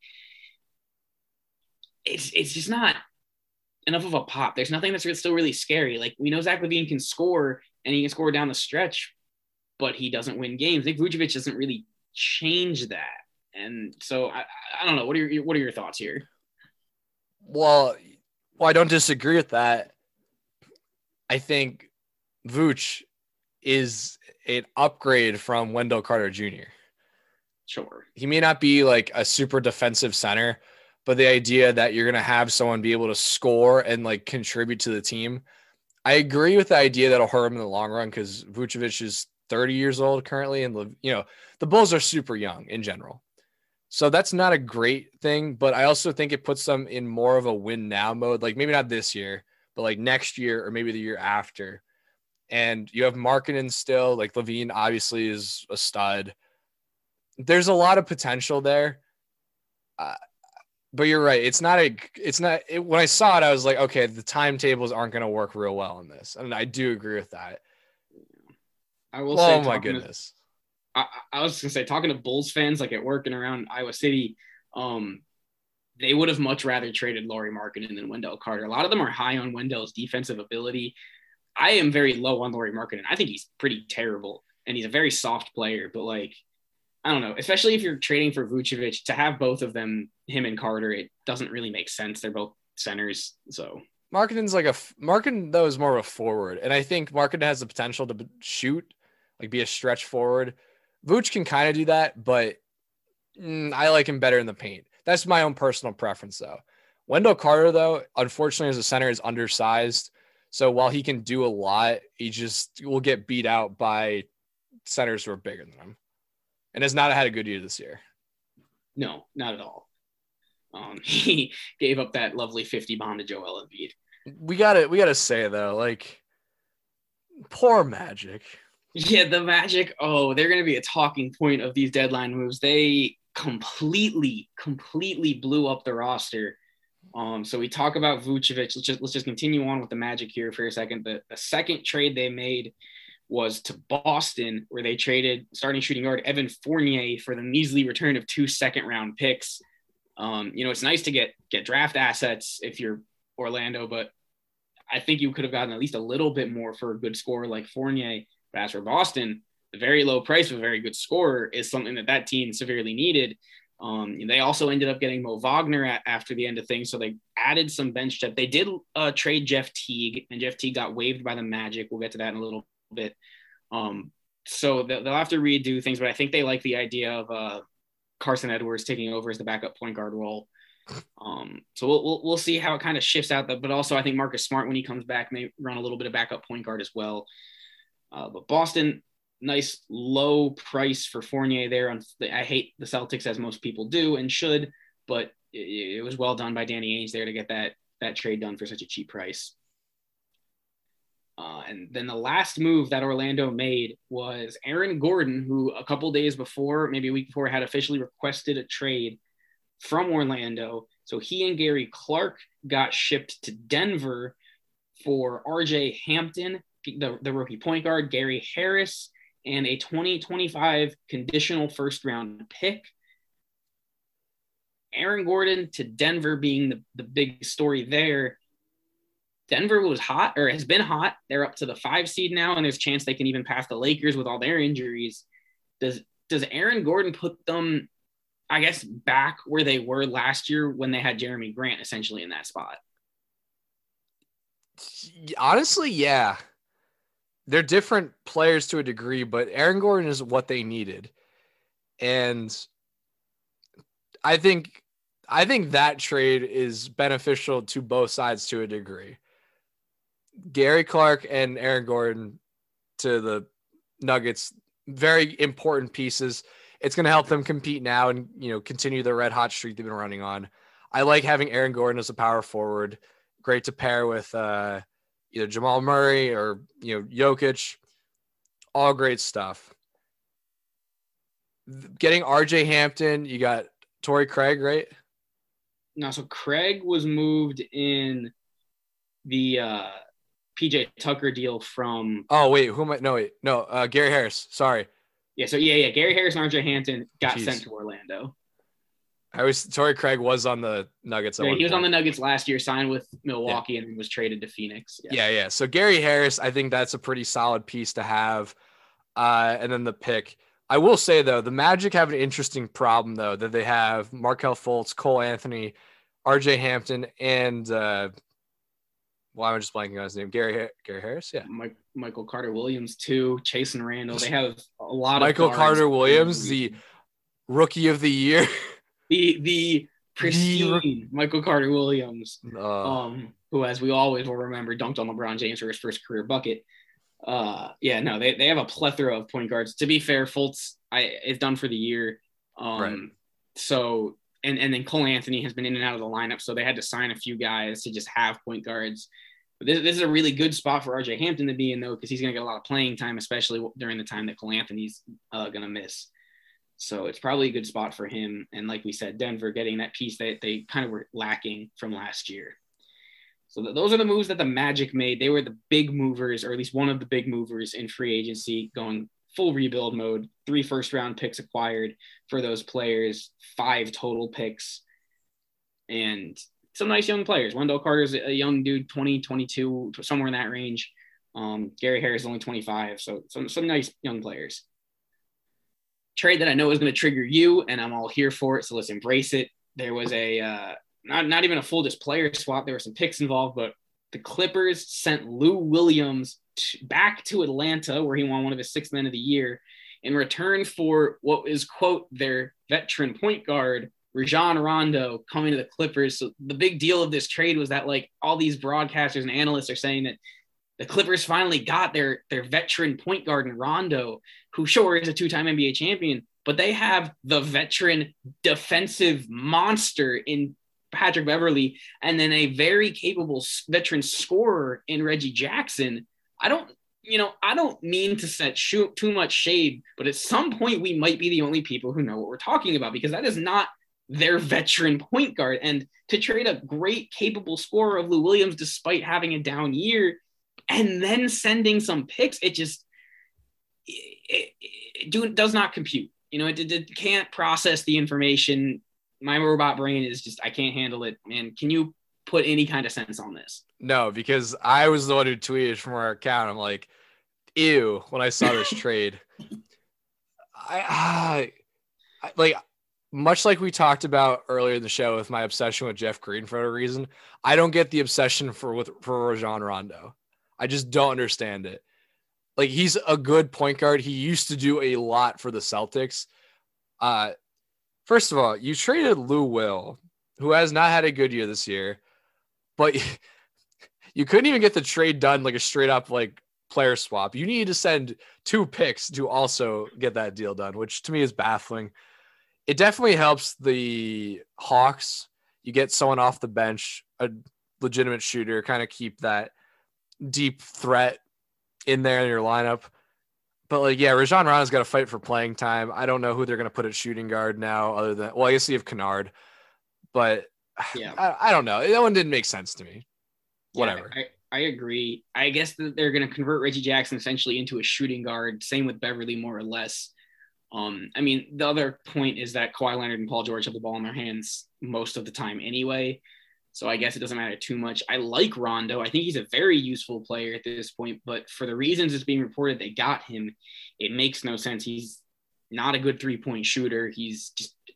it's just not enough of a pop. There's nothing that's still really scary. Like, we know Zach LaVine can score and he can score down the stretch, but he doesn't win games. Nick Vucevic doesn't really change that. And so I don't know. What are your thoughts here? Well, I don't disagree with that. I think Vooch is an upgrade from Wendell Carter Jr. Sure. He may not be like a super defensive center, but the idea that you're going to have someone be able to score and like contribute to the team. I agree with the idea that'll hurt him in the long run because Vucevic is 30 years old currently. And, the Bulls are super young in general. So that's not a great thing, but I also think it puts them in more of a win now mode. Like maybe not this year, but like next year or maybe the year after. And you have Markkanen still, like LaVine obviously is a stud. There's a lot of potential there. But you're right. When I saw it, I was like, okay, the timetables aren't going to work real well in this. And I do agree with that. I will say, oh my goodness. I was going to say, talking to Bulls fans, like at work and around Iowa City, they would have much rather traded Lauri Markkanen than Wendell Carter. A lot of them are high on Wendell's defensive ability. I am very low on Lauri Markkanen. I think he's pretty terrible and he's a very soft player, but like, I don't know, especially if you're trading for Vucevic, to have both of them, him and Carter, it doesn't really make sense. They're both centers. So Markkanen's Markkanen, though, is more of a forward. And I think Markkanen has the potential to shoot, like be a stretch forward. Vooch can kind of do that, but I like him better in the paint. That's my own personal preference, though. Wendell Carter, though, unfortunately, as a center, is undersized. So while he can do a lot, he just will get beat out by centers who are bigger than him. And has not had a good year this year. No, not at all. He gave up that lovely 50 bomb to Joel Embiid. We gotta say though, like, poor Magic. Yeah, the Magic. Oh, they're gonna be a talking point of these deadline moves. They completely blew up the roster. So we talk about Vucevic. Let's just continue on with the Magic here for a second. The second trade they made was to Boston, where they traded starting shooting guard Evan Fournier for the measly return of 2 second-round picks. It's nice to get draft assets if you're Orlando, but I think you could have gotten at least a little bit more for a good scorer like Fournier. But as for Boston, the very low price of a very good scorer is something that team severely needed. They also ended up getting Mo Wagner after the end of things, so they added some bench depth. They did trade Jeff Teague, and Jeff Teague got waived by the Magic. We'll get to that in a little bit. So they'll have to redo things, but I think they like the idea of Carson Edwards taking over as the backup point guard role. So we'll see how it kind of shifts out. But also, I think Marcus Smart, when he comes back, may run a little bit of backup point guard as well. But Boston, nice low price for Fournier there. I hate the Celtics, as most people do and should, but it was well done by Danny Ainge there to get that trade done for such a cheap price. And then the last move that Orlando made was Aaron Gordon, who a couple days before, maybe a week before, had officially requested a trade from Orlando. So he and Gary Clark got shipped to Denver for RJ Hampton, the rookie point guard, Gary Harris, and a 2025 conditional first round pick. Aaron Gordon to Denver being the big story there. Denver was hot, or has been hot. They're up to the 5 seed now, and there's a chance they can even pass the Lakers with all their injuries. Does Aaron Gordon put them, I guess, back where they were last year when they had Jeremy Grant essentially in that spot? Honestly, yeah. They're different players to a degree, but Aaron Gordon is what they needed. And I think that trade is beneficial to both sides to a degree. Gary Clark and Aaron Gordon to the Nuggets, very important pieces. It's going to help them compete now and, continue the red hot streak they've been running on. I like having Aaron Gordon as a power forward. Great to pair with either Jamal Murray or, Jokic. All great stuff. Getting RJ Hampton, you got Torrey Craig, right? No, so Craig was moved in the PJ Tucker deal from. Oh, wait. Who am I? No, wait. No, Gary Harris. Sorry. Yeah, so Gary Harris and RJ Hampton got sent to Orlando. Torrey Craig was on the Nuggets. Yeah, he was on the Nuggets last year, signed with Milwaukee, and was traded to Phoenix. Yeah. So Gary Harris, I think that's a pretty solid piece to have. And then the pick. I will say, though, the Magic have an interesting problem, though, that they have Markelle Fultz, Cole Anthony, RJ Hampton, and why am I just blanking on his name? Gary Harris? Yeah. Michael Carter-Williams, too. Chase and Randall. They have a lot Michael of Michael Carter-Williams, the rookie of the year. The pristine Michael Carter-Williams, who, as we always will remember, dunked on LeBron James for his first career bucket. They have a plethora of point guards. To be fair, Fultz is done for the year. Right. So and then Cole Anthony has been in and out of the lineup, so they had to sign a few guys to just have point guards. But this is a really good spot for RJ Hampton to be in, though, because he's going to get a lot of playing time, especially during the time that Cole Anthony's going to miss. So it's probably a good spot for him. And like we said, Denver getting that piece that they kind of were lacking from last year. So those are the moves that the Magic made. They were the big movers, or at least one of the big movers in free agency, going full rebuild mode. 3 first-round picks acquired for those players, 5 total picks, and some nice young players. Wendell Carter's a young dude, 20, 22, somewhere in that range. Gary Harris is only 25, so some nice young players. Trade that I know is going to trigger you, and I'm all here for it, so let's embrace it. There was a not even a full just player swap. There were some picks involved, but the Clippers sent Lou Williams back to Atlanta, where he won one of his 6th men of the year, in return for what is, quote, their veteran point guard, Rajon Rondo, coming to the Clippers. So the big deal of this trade was that, like, all these broadcasters and analysts are saying that the Clippers finally got their veteran point guard in Rondo, who sure is a 2-time NBA champion, but they have the veteran defensive monster in Patrick Beverley, and then a very capable veteran scorer in Reggie Jackson. I don't mean to set too much shade, but at some point we might be the only people who know what we're talking about, because that is not their veteran point guard. And to trade a great, capable scorer of Lou Williams, despite having a down year, and then sending some picks, it does not compute. It can't process the information. My robot brain is just, I can't handle it, man. Can you put any kind of sense on this? No, because I was the one who tweeted from our account. I'm like, ew, when I saw this trade. much like we talked about earlier in the show with my obsession with Jeff Green for a reason, I don't get the obsession for Rajon Rondo. I just don't understand it. Like, he's a good point guard. He used to do a lot for the Celtics. First of all, you traded Lou Will, who has not had a good year this year, but you couldn't even get the trade done like a straight up like player swap. You needed to send 2 picks to also get that deal done, which to me is baffling. It definitely helps the Hawks. You get someone off the bench, a legitimate shooter, kind of keep that deep threat in there in your lineup. But like, yeah, Rajon Rondo's got to fight for playing time. I don't know who they're going to put at shooting guard now other than, well, I guess you have Kennard, but yeah, I don't know. That one didn't make sense to me. Whatever. Yeah, I agree. I guess that they're going to convert Reggie Jackson essentially into a shooting guard. Same with Beverly, more or less. I mean, the other point is that Kawhi Leonard and Paul George have the ball in their hands most of the time anyway. So I guess it doesn't matter too much. I like Rondo. I think he's a very useful player at this point, but for the reasons it's being reported they got him, it makes no sense. He's not a good 3-point shooter. He's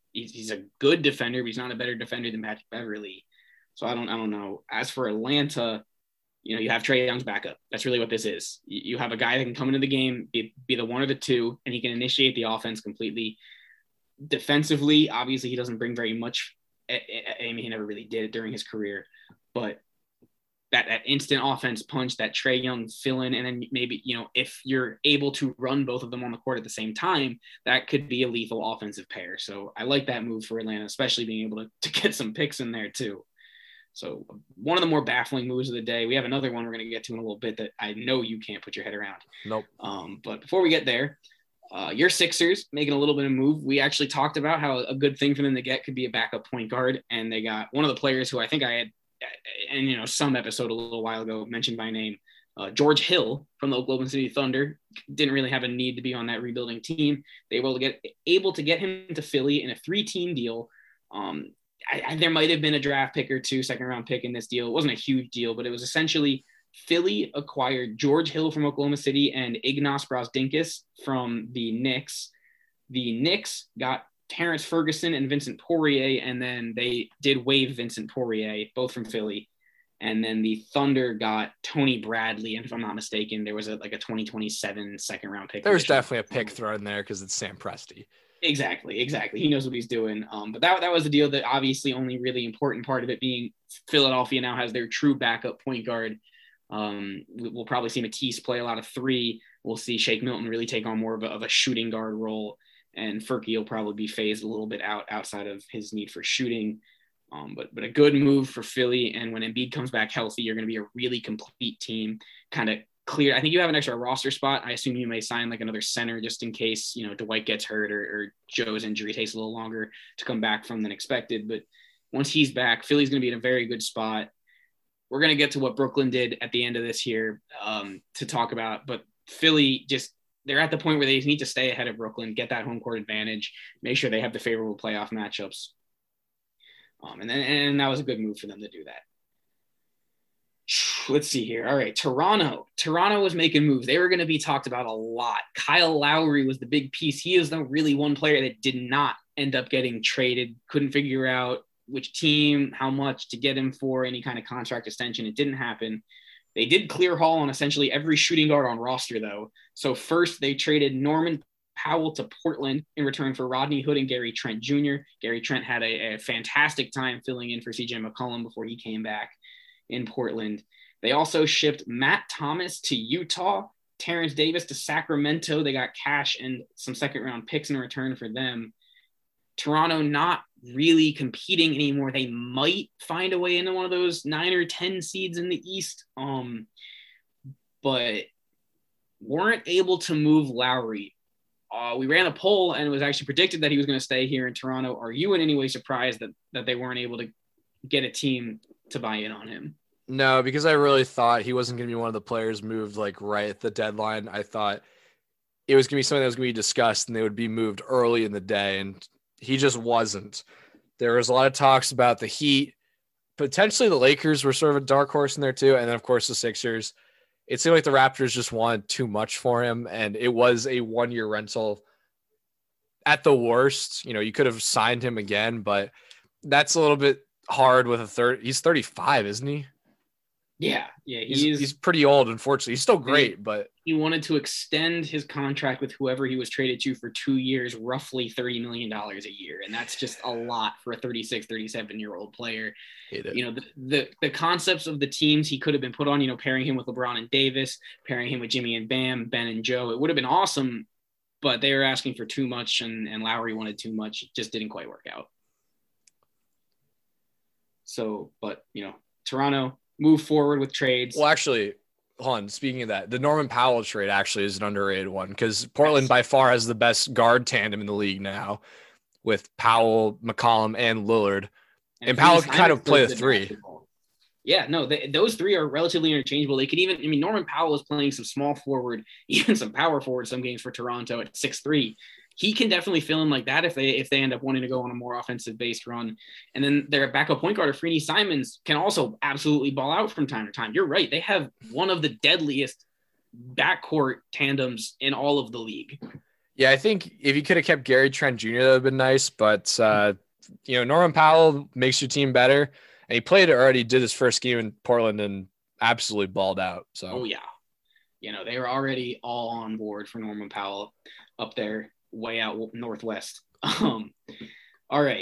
a good defender, but he's not a better defender than Patrick Beverly. So I don't know. As for Atlanta, you have Trae Young's backup. That's really what this is. You have a guy that can come into the game, be the one or the two, and he can initiate the offense completely. Defensively, obviously, he doesn't bring very much. I mean, he never really did it during his career, but that instant offense punch, that Trae Young fill in, and then maybe, if you're able to run both of them on the court at the same time, that could be a lethal offensive pair. So I like that move for Atlanta, especially being able to get some picks in there too. So one of the more baffling moves of the day. We have another one we're going to get to in a little bit that I know you can't put your head around. Nope. But before we get there, your Sixers making a little bit of move. We actually talked about how a good thing for them to get could be a backup point guard. And they got one of the players who I think I had, and some episode a little while ago mentioned by name, George Hill from the Oklahoma City Thunder. Didn't really have a need to be on that rebuilding team. They were able to get him to Philly in a 3-team deal. There might have been a draft pick or 2, second-round pick in this deal. It wasn't a huge deal, but it was essentially Philly acquired George Hill from Oklahoma City and Ignas Brazdeikis from the Knicks. The Knicks got Terrence Ferguson and Vincent Poirier, and then they did waive Vincent Poirier, both from Philly. And then the Thunder got Tony Bradley, and if I'm not mistaken, there was a 2027 second-round pick. There's definitely a pick thrown there because it's Sam Presti. Exactly. He knows what he's doing. But that was the deal. That obviously only really important part of it being Philadelphia now has their true backup point guard. We'll probably see Matisse play a lot of 3. We'll see Shake Milton really take on more of a shooting guard role, and Furky will probably be phased a little bit outside of his need for shooting. But a good move for Philly. And when Embiid comes back healthy, you're going to be a really complete team, kind of clear. I think you have an extra roster spot. I assume you may sign like another center just in case, Dwight gets hurt or Joe's injury takes a little longer to come back from than expected. But once he's back, Philly's going to be in a very good spot. We're going to get to what Brooklyn did at the end of this year to talk about, but Philly they're at the point where they need to stay ahead of Brooklyn, get that home court advantage, make sure they have the favorable playoff matchups. And that was a good move for them to do that. Let's see here. All right. Toronto was making moves. They were going to be talked about a lot. Kyle Lowry was the big piece. He is the really one player that did not end up getting traded. Couldn't figure out which team, how much to get him for, any kind of contract extension. It didn't happen. They did clear haul on essentially every shooting guard on roster, though. So first, they traded Norman Powell to Portland in return for Rodney Hood and Gary Trent Jr. Gary Trent had a fantastic time filling in for CJ McCollum before he came back in Portland. They also shipped Matt Thomas to Utah, Terrence Davis to Sacramento. They got cash and some second-round picks in return for them. Toronto not really competing anymore. They might find a way into one of those 9 or 10 seeds in the East, but weren't able to move Lowry. We ran a poll and it was actually predicted that he was going to stay here in Toronto. Are you in any way surprised that they weren't able to get a team to buy in on him? No, because I really thought he wasn't going to be one of the players moved like right at the deadline. I thought it was going to be something that was going to be discussed and they would be moved early in the day, and he just wasn't. There was a lot of talks about the Heat. Potentially the Lakers were sort of a dark horse in there too. And then, of course, the Sixers. It seemed like the Raptors just wanted too much for him, and it was a 1-year rental at the worst, you could have signed him again, but that's a little bit hard with a third. He's 35, isn't he? Yeah. He's pretty old, unfortunately. He's still great, but he wanted to extend his contract with whoever he was traded to for 2 years, roughly $30 million a year. And that's just a lot for a 36, 37-year-old player. The concepts of the teams he could have been put on, pairing him with LeBron and Davis, pairing him with Jimmy and Bam, Ben and Joe, it would have been awesome, but they were asking for too much and Lowry wanted too much. It just didn't quite work out. So, but, Toronto move forward with trades. Well, actually, hold on. Speaking of that, the Norman Powell trade actually is an underrated one because Portland by far has the best guard tandem in the league now with Powell, McCollum, and Lillard. And Powell can kind of play the three. Basketball. Yeah, no, those three are relatively interchangeable. They could even, Norman Powell is playing some small forward, even some power forward some games for Toronto at 6'3". He can definitely fill in like that if they end up wanting to go on a more offensive based run. And then their backup point guard, Afrini Simons, can also absolutely ball out from time to time. You're right. They have one of the deadliest backcourt tandems in all of the league. Yeah, I think if you could have kept Gary Trent Jr., that would have been nice. But, Norman Powell makes your team better. And he played it already, did his first game in Portland and absolutely balled out. So, oh, yeah. They were already all on board for Norman Powell up there. Way out northwest. All right.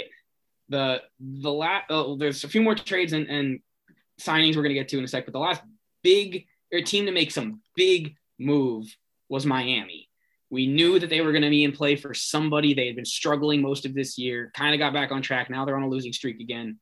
There's a few more trades and signings we're going to get to in a sec, but the last big team to make some big move was Miami. We knew that they were going to be in play for somebody. They had been struggling most of this year, kind of got back on track. Now they're on a losing streak again.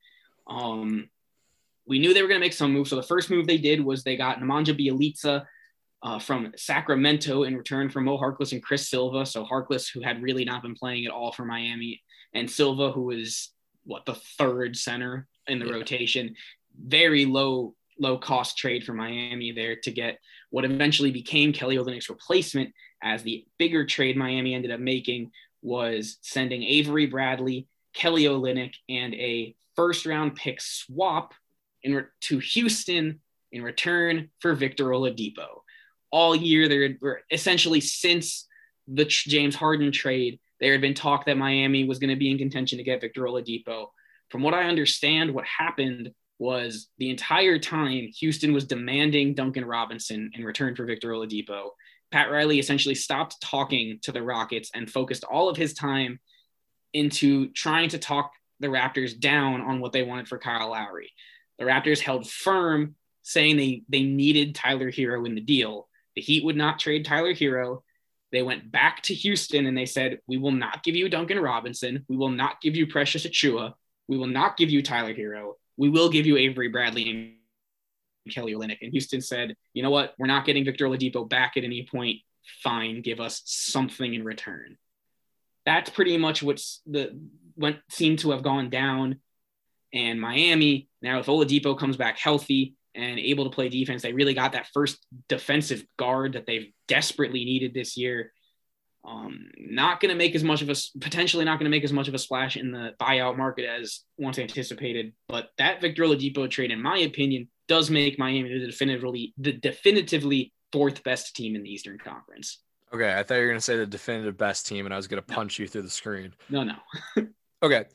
We knew they were going to make some moves. So the first move they did was they got Nemanja Bjelica from Sacramento in return for Mo Harkless and Chris Silva. So Harkless, who had really not been playing at all for Miami, and Silva, who was the third center in the rotation. Very low cost trade for Miami there to get what eventually became Kelly Olynyk's replacement, as the bigger trade Miami ended up making was sending Avery Bradley, Kelly Olynyk, and a first-round pick swap to Houston in return for Victor Oladipo. All year, there were essentially since the James Harden trade, there had been talk that Miami was going to be in contention to get Victor Oladipo. From what I understand, what happened was the entire time Houston was demanding Duncan Robinson in return for Victor Oladipo. Pat Riley essentially stopped talking to the Rockets and focused all of his time into trying to talk the Raptors down on what they wanted for Kyle Lowry. The Raptors held firm, saying they needed Tyler Hero in the deal. The Heat would not trade Tyler Hero. They went back to Houston and they said, we will not give you Duncan Robinson. We will not give you Precious Achiuwa. We will not give you Tyler Hero. We will give you Avery Bradley and Kelly Olynyk. And Houston said, you know what? We're not getting Victor Oladipo back at any point. Fine. Give us something in return. That's pretty much what seemed to have gone down. And Miami, now if Oladipo comes back healthy and able to play defense, they really got that first defensive guard that they've desperately needed this year. Potentially not going to make as much of a splash in the buyout market as once anticipated. But that Victor Oladipo trade, in my opinion, does make Miami the definitively fourth best team in the Eastern Conference. Okay, I thought you were going to say the definitive best team, and I was going to punch you through the screen. No. Okay.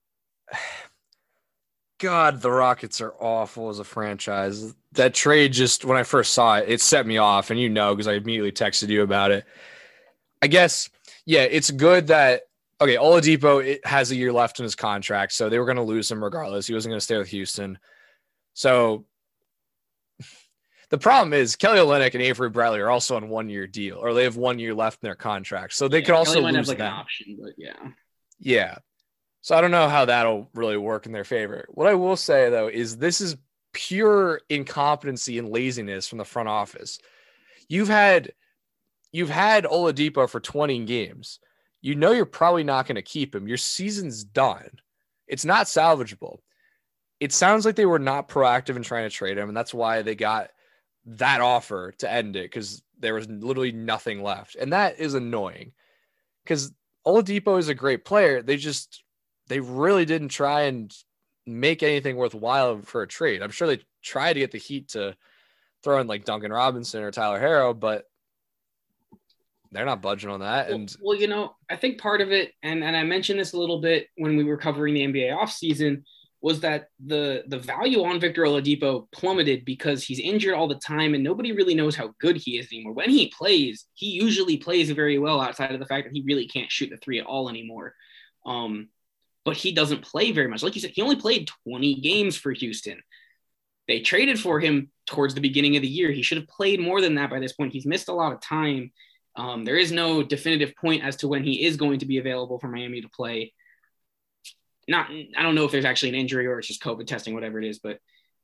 God, the Rockets are awful as a franchise. That trade just, when I first saw it, it set me off, and because I immediately texted you about it. I guess, yeah, it's good that, Oladipo has a year left in his contract, so they were going to lose him regardless. He wasn't going to stay with Houston. So the problem is Kelly Olynyk and Avery Bradley are also on 1-year deal, or they have 1 year left in their contract. So they could also Kelly might lose have them. An option, but yeah. Yeah. So I don't know how that'll really work in their favor. What I will say, though, is this is pure incompetency and laziness from the front office. You've had Oladipo for 20 games. You're probably not going to keep him. Your season's done. It's not salvageable. It sounds like they were not proactive in trying to trade him, and that's why they got that offer to end it, because there was literally nothing left. And that is annoying because Oladipo is a great player. They really didn't try and make anything worthwhile for a trade. I'm sure they tried to get the Heat to throw in like Duncan Robinson or Tyler Hero, but they're not budging on that. And well, I think part of it, and I mentioned this a little bit when we were covering the NBA offseason, was that the value on Victor Oladipo plummeted because he's injured all the time and nobody really knows how good he is anymore. When he plays, he usually plays very well outside of the fact that he really can't shoot the three at all anymore. But he doesn't play very much. Like you said, he only played 20 games for Houston. They traded for him towards the beginning of the year. He should have played more than that by this point. He's missed a lot of time. There is no definitive point as to when he is going to be available for Miami to play. I don't know if there's actually an injury or it's just COVID testing, whatever it is, but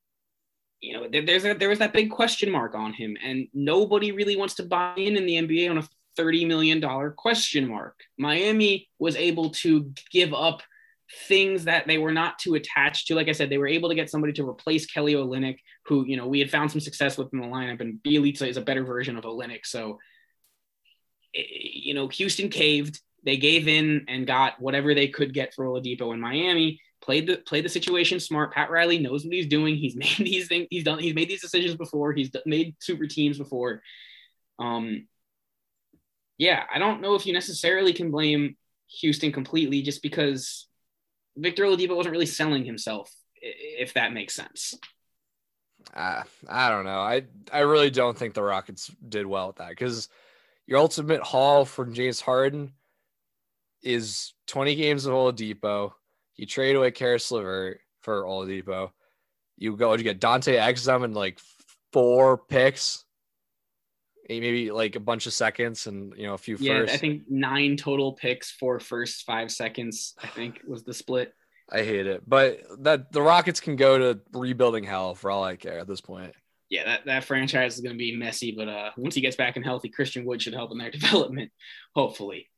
there was that big question mark on him, and nobody really wants to buy in the NBA on a $30 million question mark. Miami was able to give up things that they were not too attached to. Like I said, they were able to get somebody to replace Kelly Olynyk, who, we had found some success with in the lineup, and Bjelica is a better version of Olynyk. So, Houston caved. They gave in and got whatever they could get for Oladipo. In Miami played the situation smart. Pat Riley knows what he's doing. He's made these things. He's made these decisions before. He's made super teams before. I don't know if you necessarily can blame Houston completely, just because Victor Oladipo wasn't really selling himself, if that makes sense. I don't know. I really don't think the Rockets did well with that, because your ultimate haul from James Harden is 20 games of Oladipo. You trade away Karis LeVert for Oladipo. You get Dante Exum and like 4 picks, maybe like a bunch of seconds and a few firsts. I think 9 total picks, 4 firsts, 5 seconds, I think was the split. I hate it, but that the Rockets can go to rebuilding hell for all I care at this point. Yeah, that franchise is going to be messy, but once he gets back and healthy, Christian Wood should help in their development, hopefully.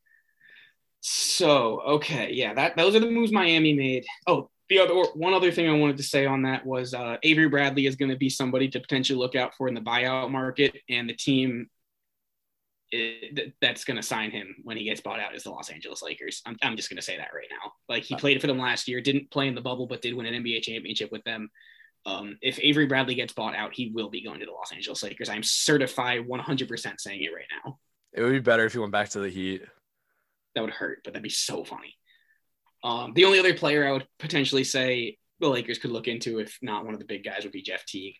So, okay, yeah, those are the moves Miami made. Oh, one other thing I wanted to say on that was Avery Bradley is going to be somebody to potentially look out for in the buyout market, and the team that's going to sign him when he gets bought out is the Los Angeles Lakers. I'm just going to say that right now. Like, he played for them last year, didn't play in the bubble, but did win an NBA championship with them. If Avery Bradley gets bought out, he will be going to the Los Angeles Lakers. I'm certified 100% saying it right now. It would be better if he went back to the Heat. That would hurt, but that'd be so funny. The only other player I would potentially say the Lakers could look into, if not one of the big guys, would be Jeff Teague.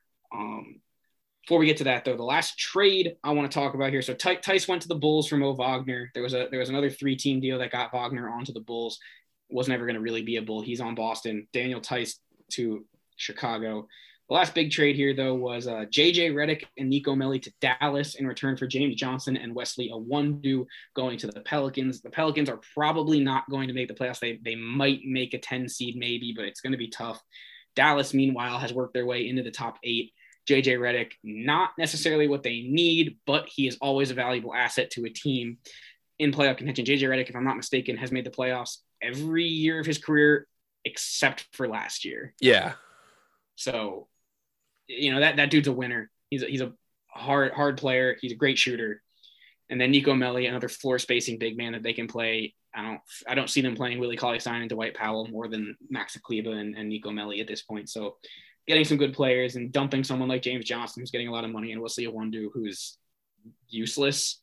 Before we get to that, though, the last trade I want to talk about here. So Tice went to the Bulls for Mo Wagner. There was another 3-team deal that got Wagner onto the Bulls. Was never going to really be a Bull. He's on Boston. Daniel Tice to Chicago. The last big trade here, though, was JJ Redick and Nico Melli to Dallas in return for James Johnson and Wesley Iwundu going to the Pelicans. The Pelicans are probably not going to make the playoffs. They might make a 10 seed maybe, but it's going to be tough. Dallas, meanwhile, has worked their way into the top 8. JJ Redick, not necessarily what they need, but he is always a valuable asset to a team in playoff contention. JJ Redick, if I'm not mistaken, has made the playoffs every year of his career except for last year. Yeah. So, that dude's a winner. He's a hard player. He's a great shooter. And then Nico Melli, another floor spacing big man that they can play. I don't see them playing Willie Cauley-Stein and Dwight Powell more than Max Kleba and Nico Melli at this point. So getting some good players and dumping someone like James Johnson, who's getting a lot of money, and Wesley Iwundu, who's useless.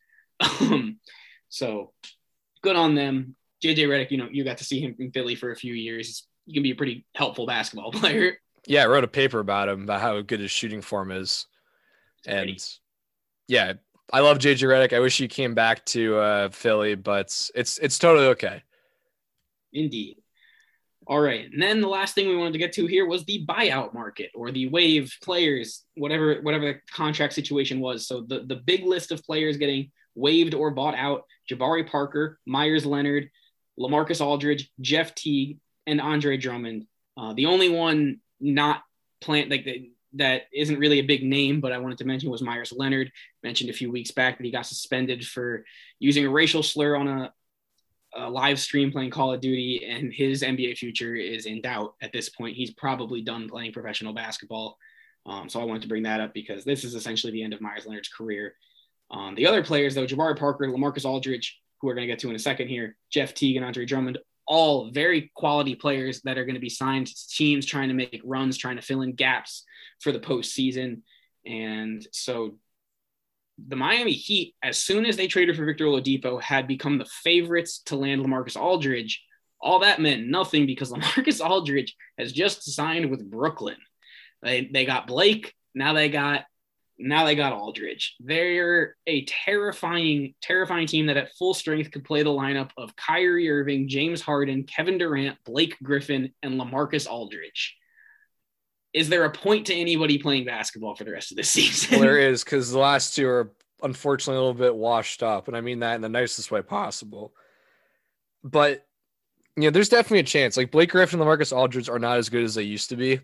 So good on them. JJ Redick, you got to see him in Philly for a few years. He can be a pretty helpful basketball player. Yeah, I wrote a paper about him, about how good his shooting form is. And yeah, I love JJ Redick. I wish he came back to Philly, but it's totally okay. Indeed. All right. And then the last thing we wanted to get to here was the buyout market, or the waive players, whatever the contract situation was. So the big list of players getting waived or bought out: Jabari Parker, Myers Leonard, LaMarcus Aldridge, Jeff Teague, and Andre Drummond. The only one not plant that isn't really a big name, but I wanted to mention, was Myers Leonard. Mentioned a few weeks back that he got suspended for using a racial slur on a live stream playing Call of Duty, and his NBA future is in doubt at this point. He's probably done playing professional basketball. So I wanted to bring that up because this is essentially the end of Myers Leonard's career. The other players, though, Jabari Parker, LaMarcus Aldridge, who we're going to get to in a second here, Jeff Teague and Andre Drummond, all very quality players that are going to be signed to teams trying to make runs, trying to fill in gaps for the postseason. And so the Miami Heat, as soon as they traded for Victor Oladipo, had become the favorites to land LaMarcus Aldridge. All that meant nothing because LaMarcus Aldridge has just signed with Brooklyn. They got Blake. Now they got Aldridge. They're a terrifying team that at full strength could play the lineup of Kyrie Irving, James Harden, Kevin Durant, Blake Griffin, and LaMarcus Aldridge. Is there a point to anybody playing basketball for the rest of this season? Well, there is, because the last two are unfortunately a little bit washed up, and I mean that in the nicest way possible. But there's definitely a chance. Like Blake Griffin and LaMarcus Aldridge are not as good as they used to be.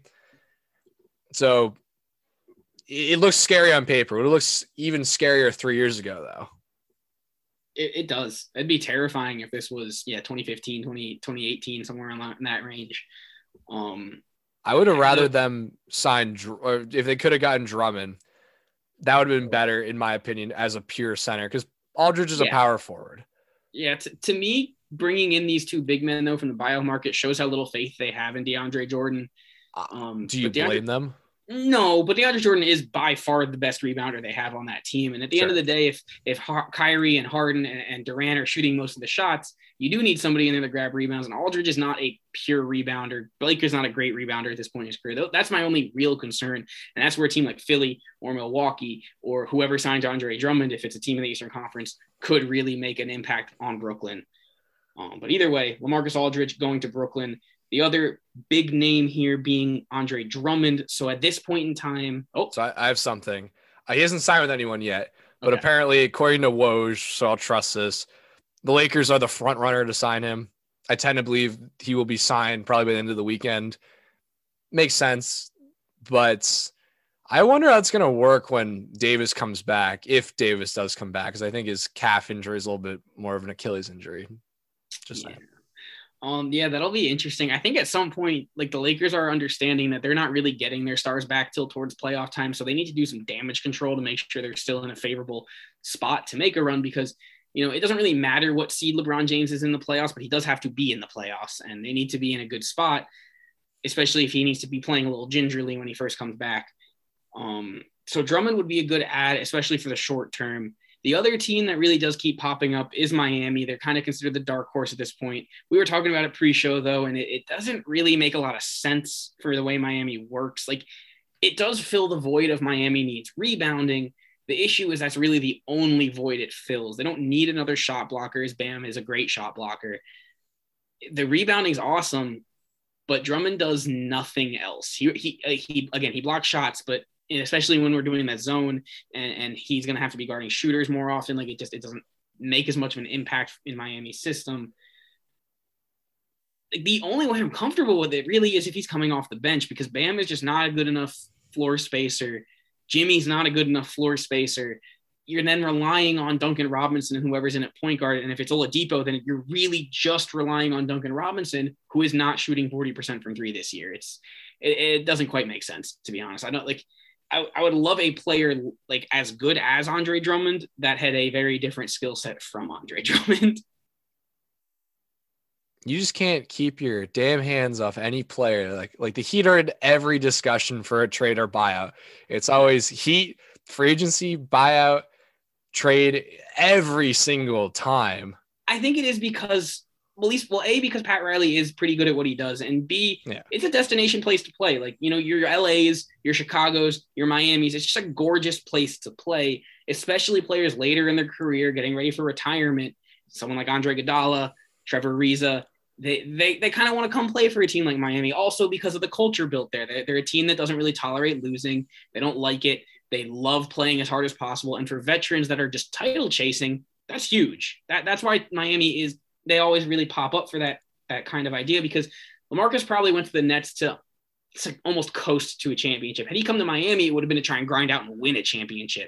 So it looks scary on paper. It looks even scarier 3 years ago, though. It does. It'd be terrifying if this was 2015, 2018, somewhere in that range. I would have rather them sign, or if they could have gotten Drummond, that would have been better, in my opinion, as a pure center, because Aldridge is a power forward. Yeah, to me, bringing in these two big men, though, from the buyout market shows how little faith they have in DeAndre Jordan. Do you blame them? No, but DeAndre Jordan is by far the best rebounder they have on that team. And at the end of the day, if Kyrie and Harden and Durant are shooting most of the shots, you do need somebody in there to grab rebounds. And Aldridge is not a pure rebounder. Blake is not a great rebounder at this point in his career. That's my only real concern. And that's where a team like Philly or Milwaukee or whoever signs Andre Drummond, if it's a team in the Eastern Conference, could really make an impact on Brooklyn. But either way, LaMarcus Aldridge going to Brooklyn. The other big name here being Andre Drummond. So at this point in time, so I have something. He hasn't signed with anyone yet, but apparently, according to Woj, so I'll trust this, the Lakers are the front runner to sign him. I tend to believe he will be signed probably by the end of the weekend. Makes sense, but I wonder how it's going to work when Davis comes back, if Davis does come back, because I think his calf injury is a little bit more of an Achilles injury. Just saying. That'll be interesting. I think at some point, like the Lakers are understanding that they're not really getting their stars back till towards playoff time. So they need to do some damage control to make sure they're still in a favorable spot to make a run, because, it doesn't really matter what seed LeBron James is in the playoffs, but he does have to be in the playoffs and they need to be in a good spot, especially if he needs to be playing a little gingerly when he first comes back. So Drummond would be a good add, especially for the short term. The other team that really does keep popping up is Miami. They're kind of considered the dark horse at this point. We were talking about it pre-show, though, and it doesn't really make a lot of sense for the way Miami works. Like, it does fill the void of Miami needs rebounding. The issue is that's really the only void it fills. They don't need another shot blocker, as Bam is a great shot blocker. The rebounding is awesome, but Drummond does nothing else. He blocks shots, but especially when we're doing that zone and he's going to have to be guarding shooters more often. Like it doesn't make as much of an impact in Miami's system. The only way I'm comfortable with it really is if he's coming off the bench, because Bam is just not a good enough floor spacer. Jimmy's not a good enough floor spacer. You're then relying on Duncan Robinson and whoever's in at point guard. And if it's Oladipo, then you're really just relying on Duncan Robinson, who is not shooting 40% from three this year. It doesn't quite make sense, to be honest. I would love a player like as good as Andre Drummond that had a very different skill set from Andre Drummond. You just can't keep your damn hands off any player. Like the Heat are in every discussion for a trade or buyout. It's always Heat, free agency, buyout, trade every single time. I think it is because because Pat Riley is pretty good at what he does, and B, it's a destination place to play. Like, your LAs, your Chicagos, your Miamis. It's just a gorgeous place to play, especially players later in their career getting ready for retirement. Someone like Andre Iguodala, Trevor Ariza, they kind of want to come play for a team like Miami, also because of the culture built there. They're a team that doesn't really tolerate losing. They don't like it. They love playing as hard as possible. And for veterans that are just title chasing, that's huge. That's why Miami they always really pop up for that kind of idea, because LaMarcus probably went to the Nets to almost coast to a championship. Had he come to Miami, it would have been to try and grind out and win a championship.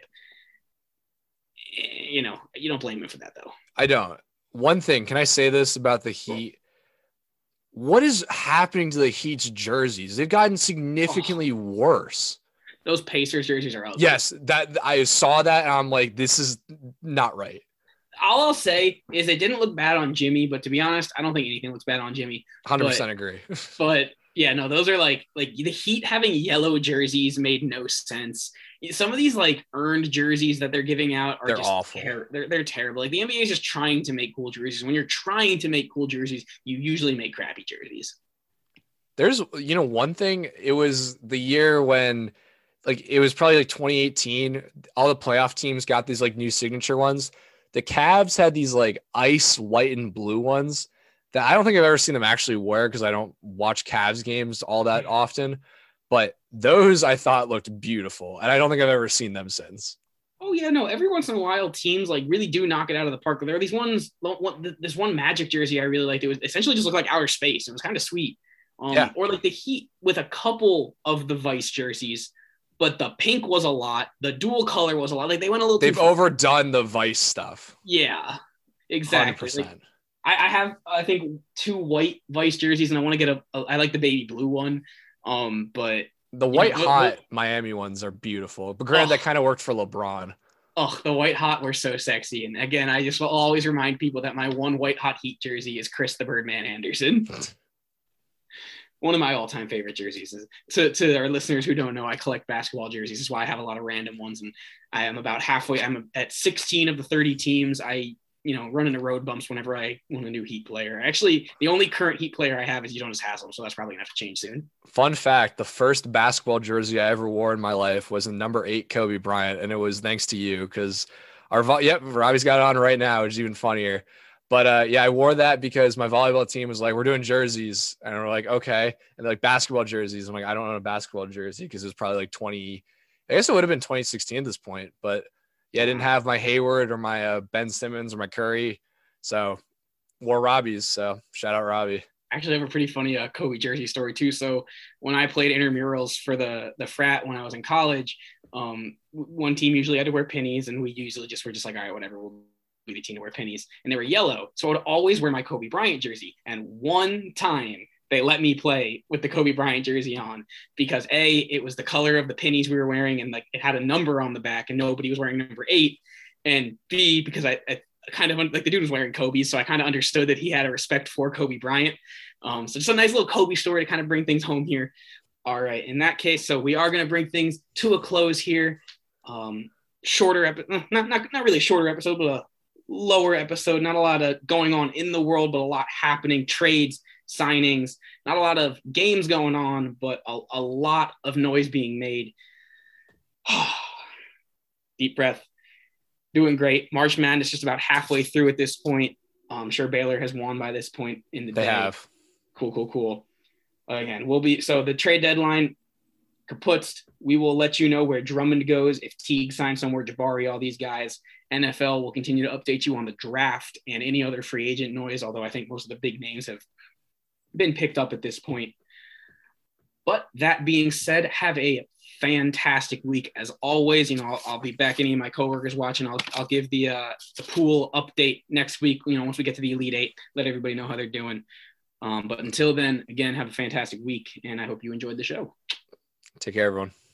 You don't blame him for that, though. I don't. One thing, can I say this about the Heat? What is happening to the Heat's jerseys? They've gotten significantly worse. Those Pacers jerseys are ugly. Yes, that I saw that, and I'm like, this is not right. All I'll say is it didn't look bad on Jimmy, but to be honest, I don't think anything looks bad on Jimmy. 100% agree. But yeah, no, those are like the Heat having yellow jerseys made no sense. some of these like earned jerseys that they're giving out are They're just awful. They're terrible. Like the NBA is just trying to make cool jerseys. When you're trying to make cool jerseys, you usually make crappy jerseys. There's, one thing, it was the year when, like, it was probably like 2018. All the playoff teams got these like new signature ones. The Cavs had these like ice white and blue ones that I don't think I've ever seen them actually wear because I don't watch Cavs games all that often. But those I thought looked beautiful, and I don't think I've ever seen them since. Oh yeah, no. Every once in a while, teams like really do knock it out of the park. There are these ones. This one Magic jersey I really liked. It was essentially just looked like outer space. It was kind of sweet. Yeah. Or like the Heat with a couple of the Vice jerseys, but the pink was a lot. The dual color was a lot. Like they went a little. They've overdone the Vice stuff. Yeah, exactly. 100%. Like, I have I think 2 white Vice jerseys, and I want to get I like the baby blue one. But the white hot Miami ones are beautiful. But granted, that kind of worked for LeBron. Oh, the white hot were so sexy. And again, I just will always remind people that my one white hot Heat jersey is Chris the Birdman Anderson. One of my all-time favorite jerseys. To our listeners who don't know, I collect basketball jerseys. This is why I have a lot of random ones. And I am about halfway. I'm at 16 of the 30 teams. I run into road bumps whenever I want a new Heat player. Actually, the only current Heat player I have is Udonis Haslem, so that's probably going to have to change soon. Fun fact, the first basketball jersey I ever wore in my life was in number 8 Kobe Bryant, and it was thanks to you because Robbie's got it on right now, which is even funnier. But I wore that because my volleyball team was like, we're doing jerseys, and we're like, okay. And they're like, basketball jerseys. I'm like, I don't own a basketball jersey because it was probably like I guess it would have been 2016 at this point, but yeah, I didn't have my Hayward or my Ben Simmons or my Curry. So wore Robbie's. So shout out Robbie. Actually, I have a pretty funny Kobe jersey story too. So when I played intramurals for the frat when I was in college, one team usually had to wear pennies, and we usually were just like, all right, whatever, we'll be the team to wear pennies. And they were yellow. So I would always wear my Kobe Bryant jersey. And one time they let me play with the Kobe Bryant jersey on because A, it was the color of the pennies we were wearing, and like it had a number on the back and nobody was wearing number 8. And B, because I kind of like the dude was wearing Kobe. So I kind of understood that he had a respect for Kobe Bryant. So just a nice little Kobe story to kind of bring things home here. All right. In that case, so we are going to bring things to a close here. Shorter, not really a shorter episode, but a lower episode. Not a lot of going on in the world, but a lot happening, trades, signings, not a lot of games going on, but a lot of noise being made. Deep breath. Doing great. March Madness just about halfway through at this point. I'm sure Baylor has won by this point in the day. They have. Cool. Again, so the trade deadline kaputz. We will let you know where Drummond goes, if Teague signs somewhere, Jabari, all these guys. NFL will continue to update you on the draft and any other free agent noise, although I think most of the big names have been picked up at this point. But that being said, have a fantastic week as always. I'll be back. Any of my coworkers watching, I'll give the pool update next week. Once we get to the Elite 8, let everybody know how they're doing. But until then, again, have a fantastic week, and I hope you enjoyed the show. Take care, everyone.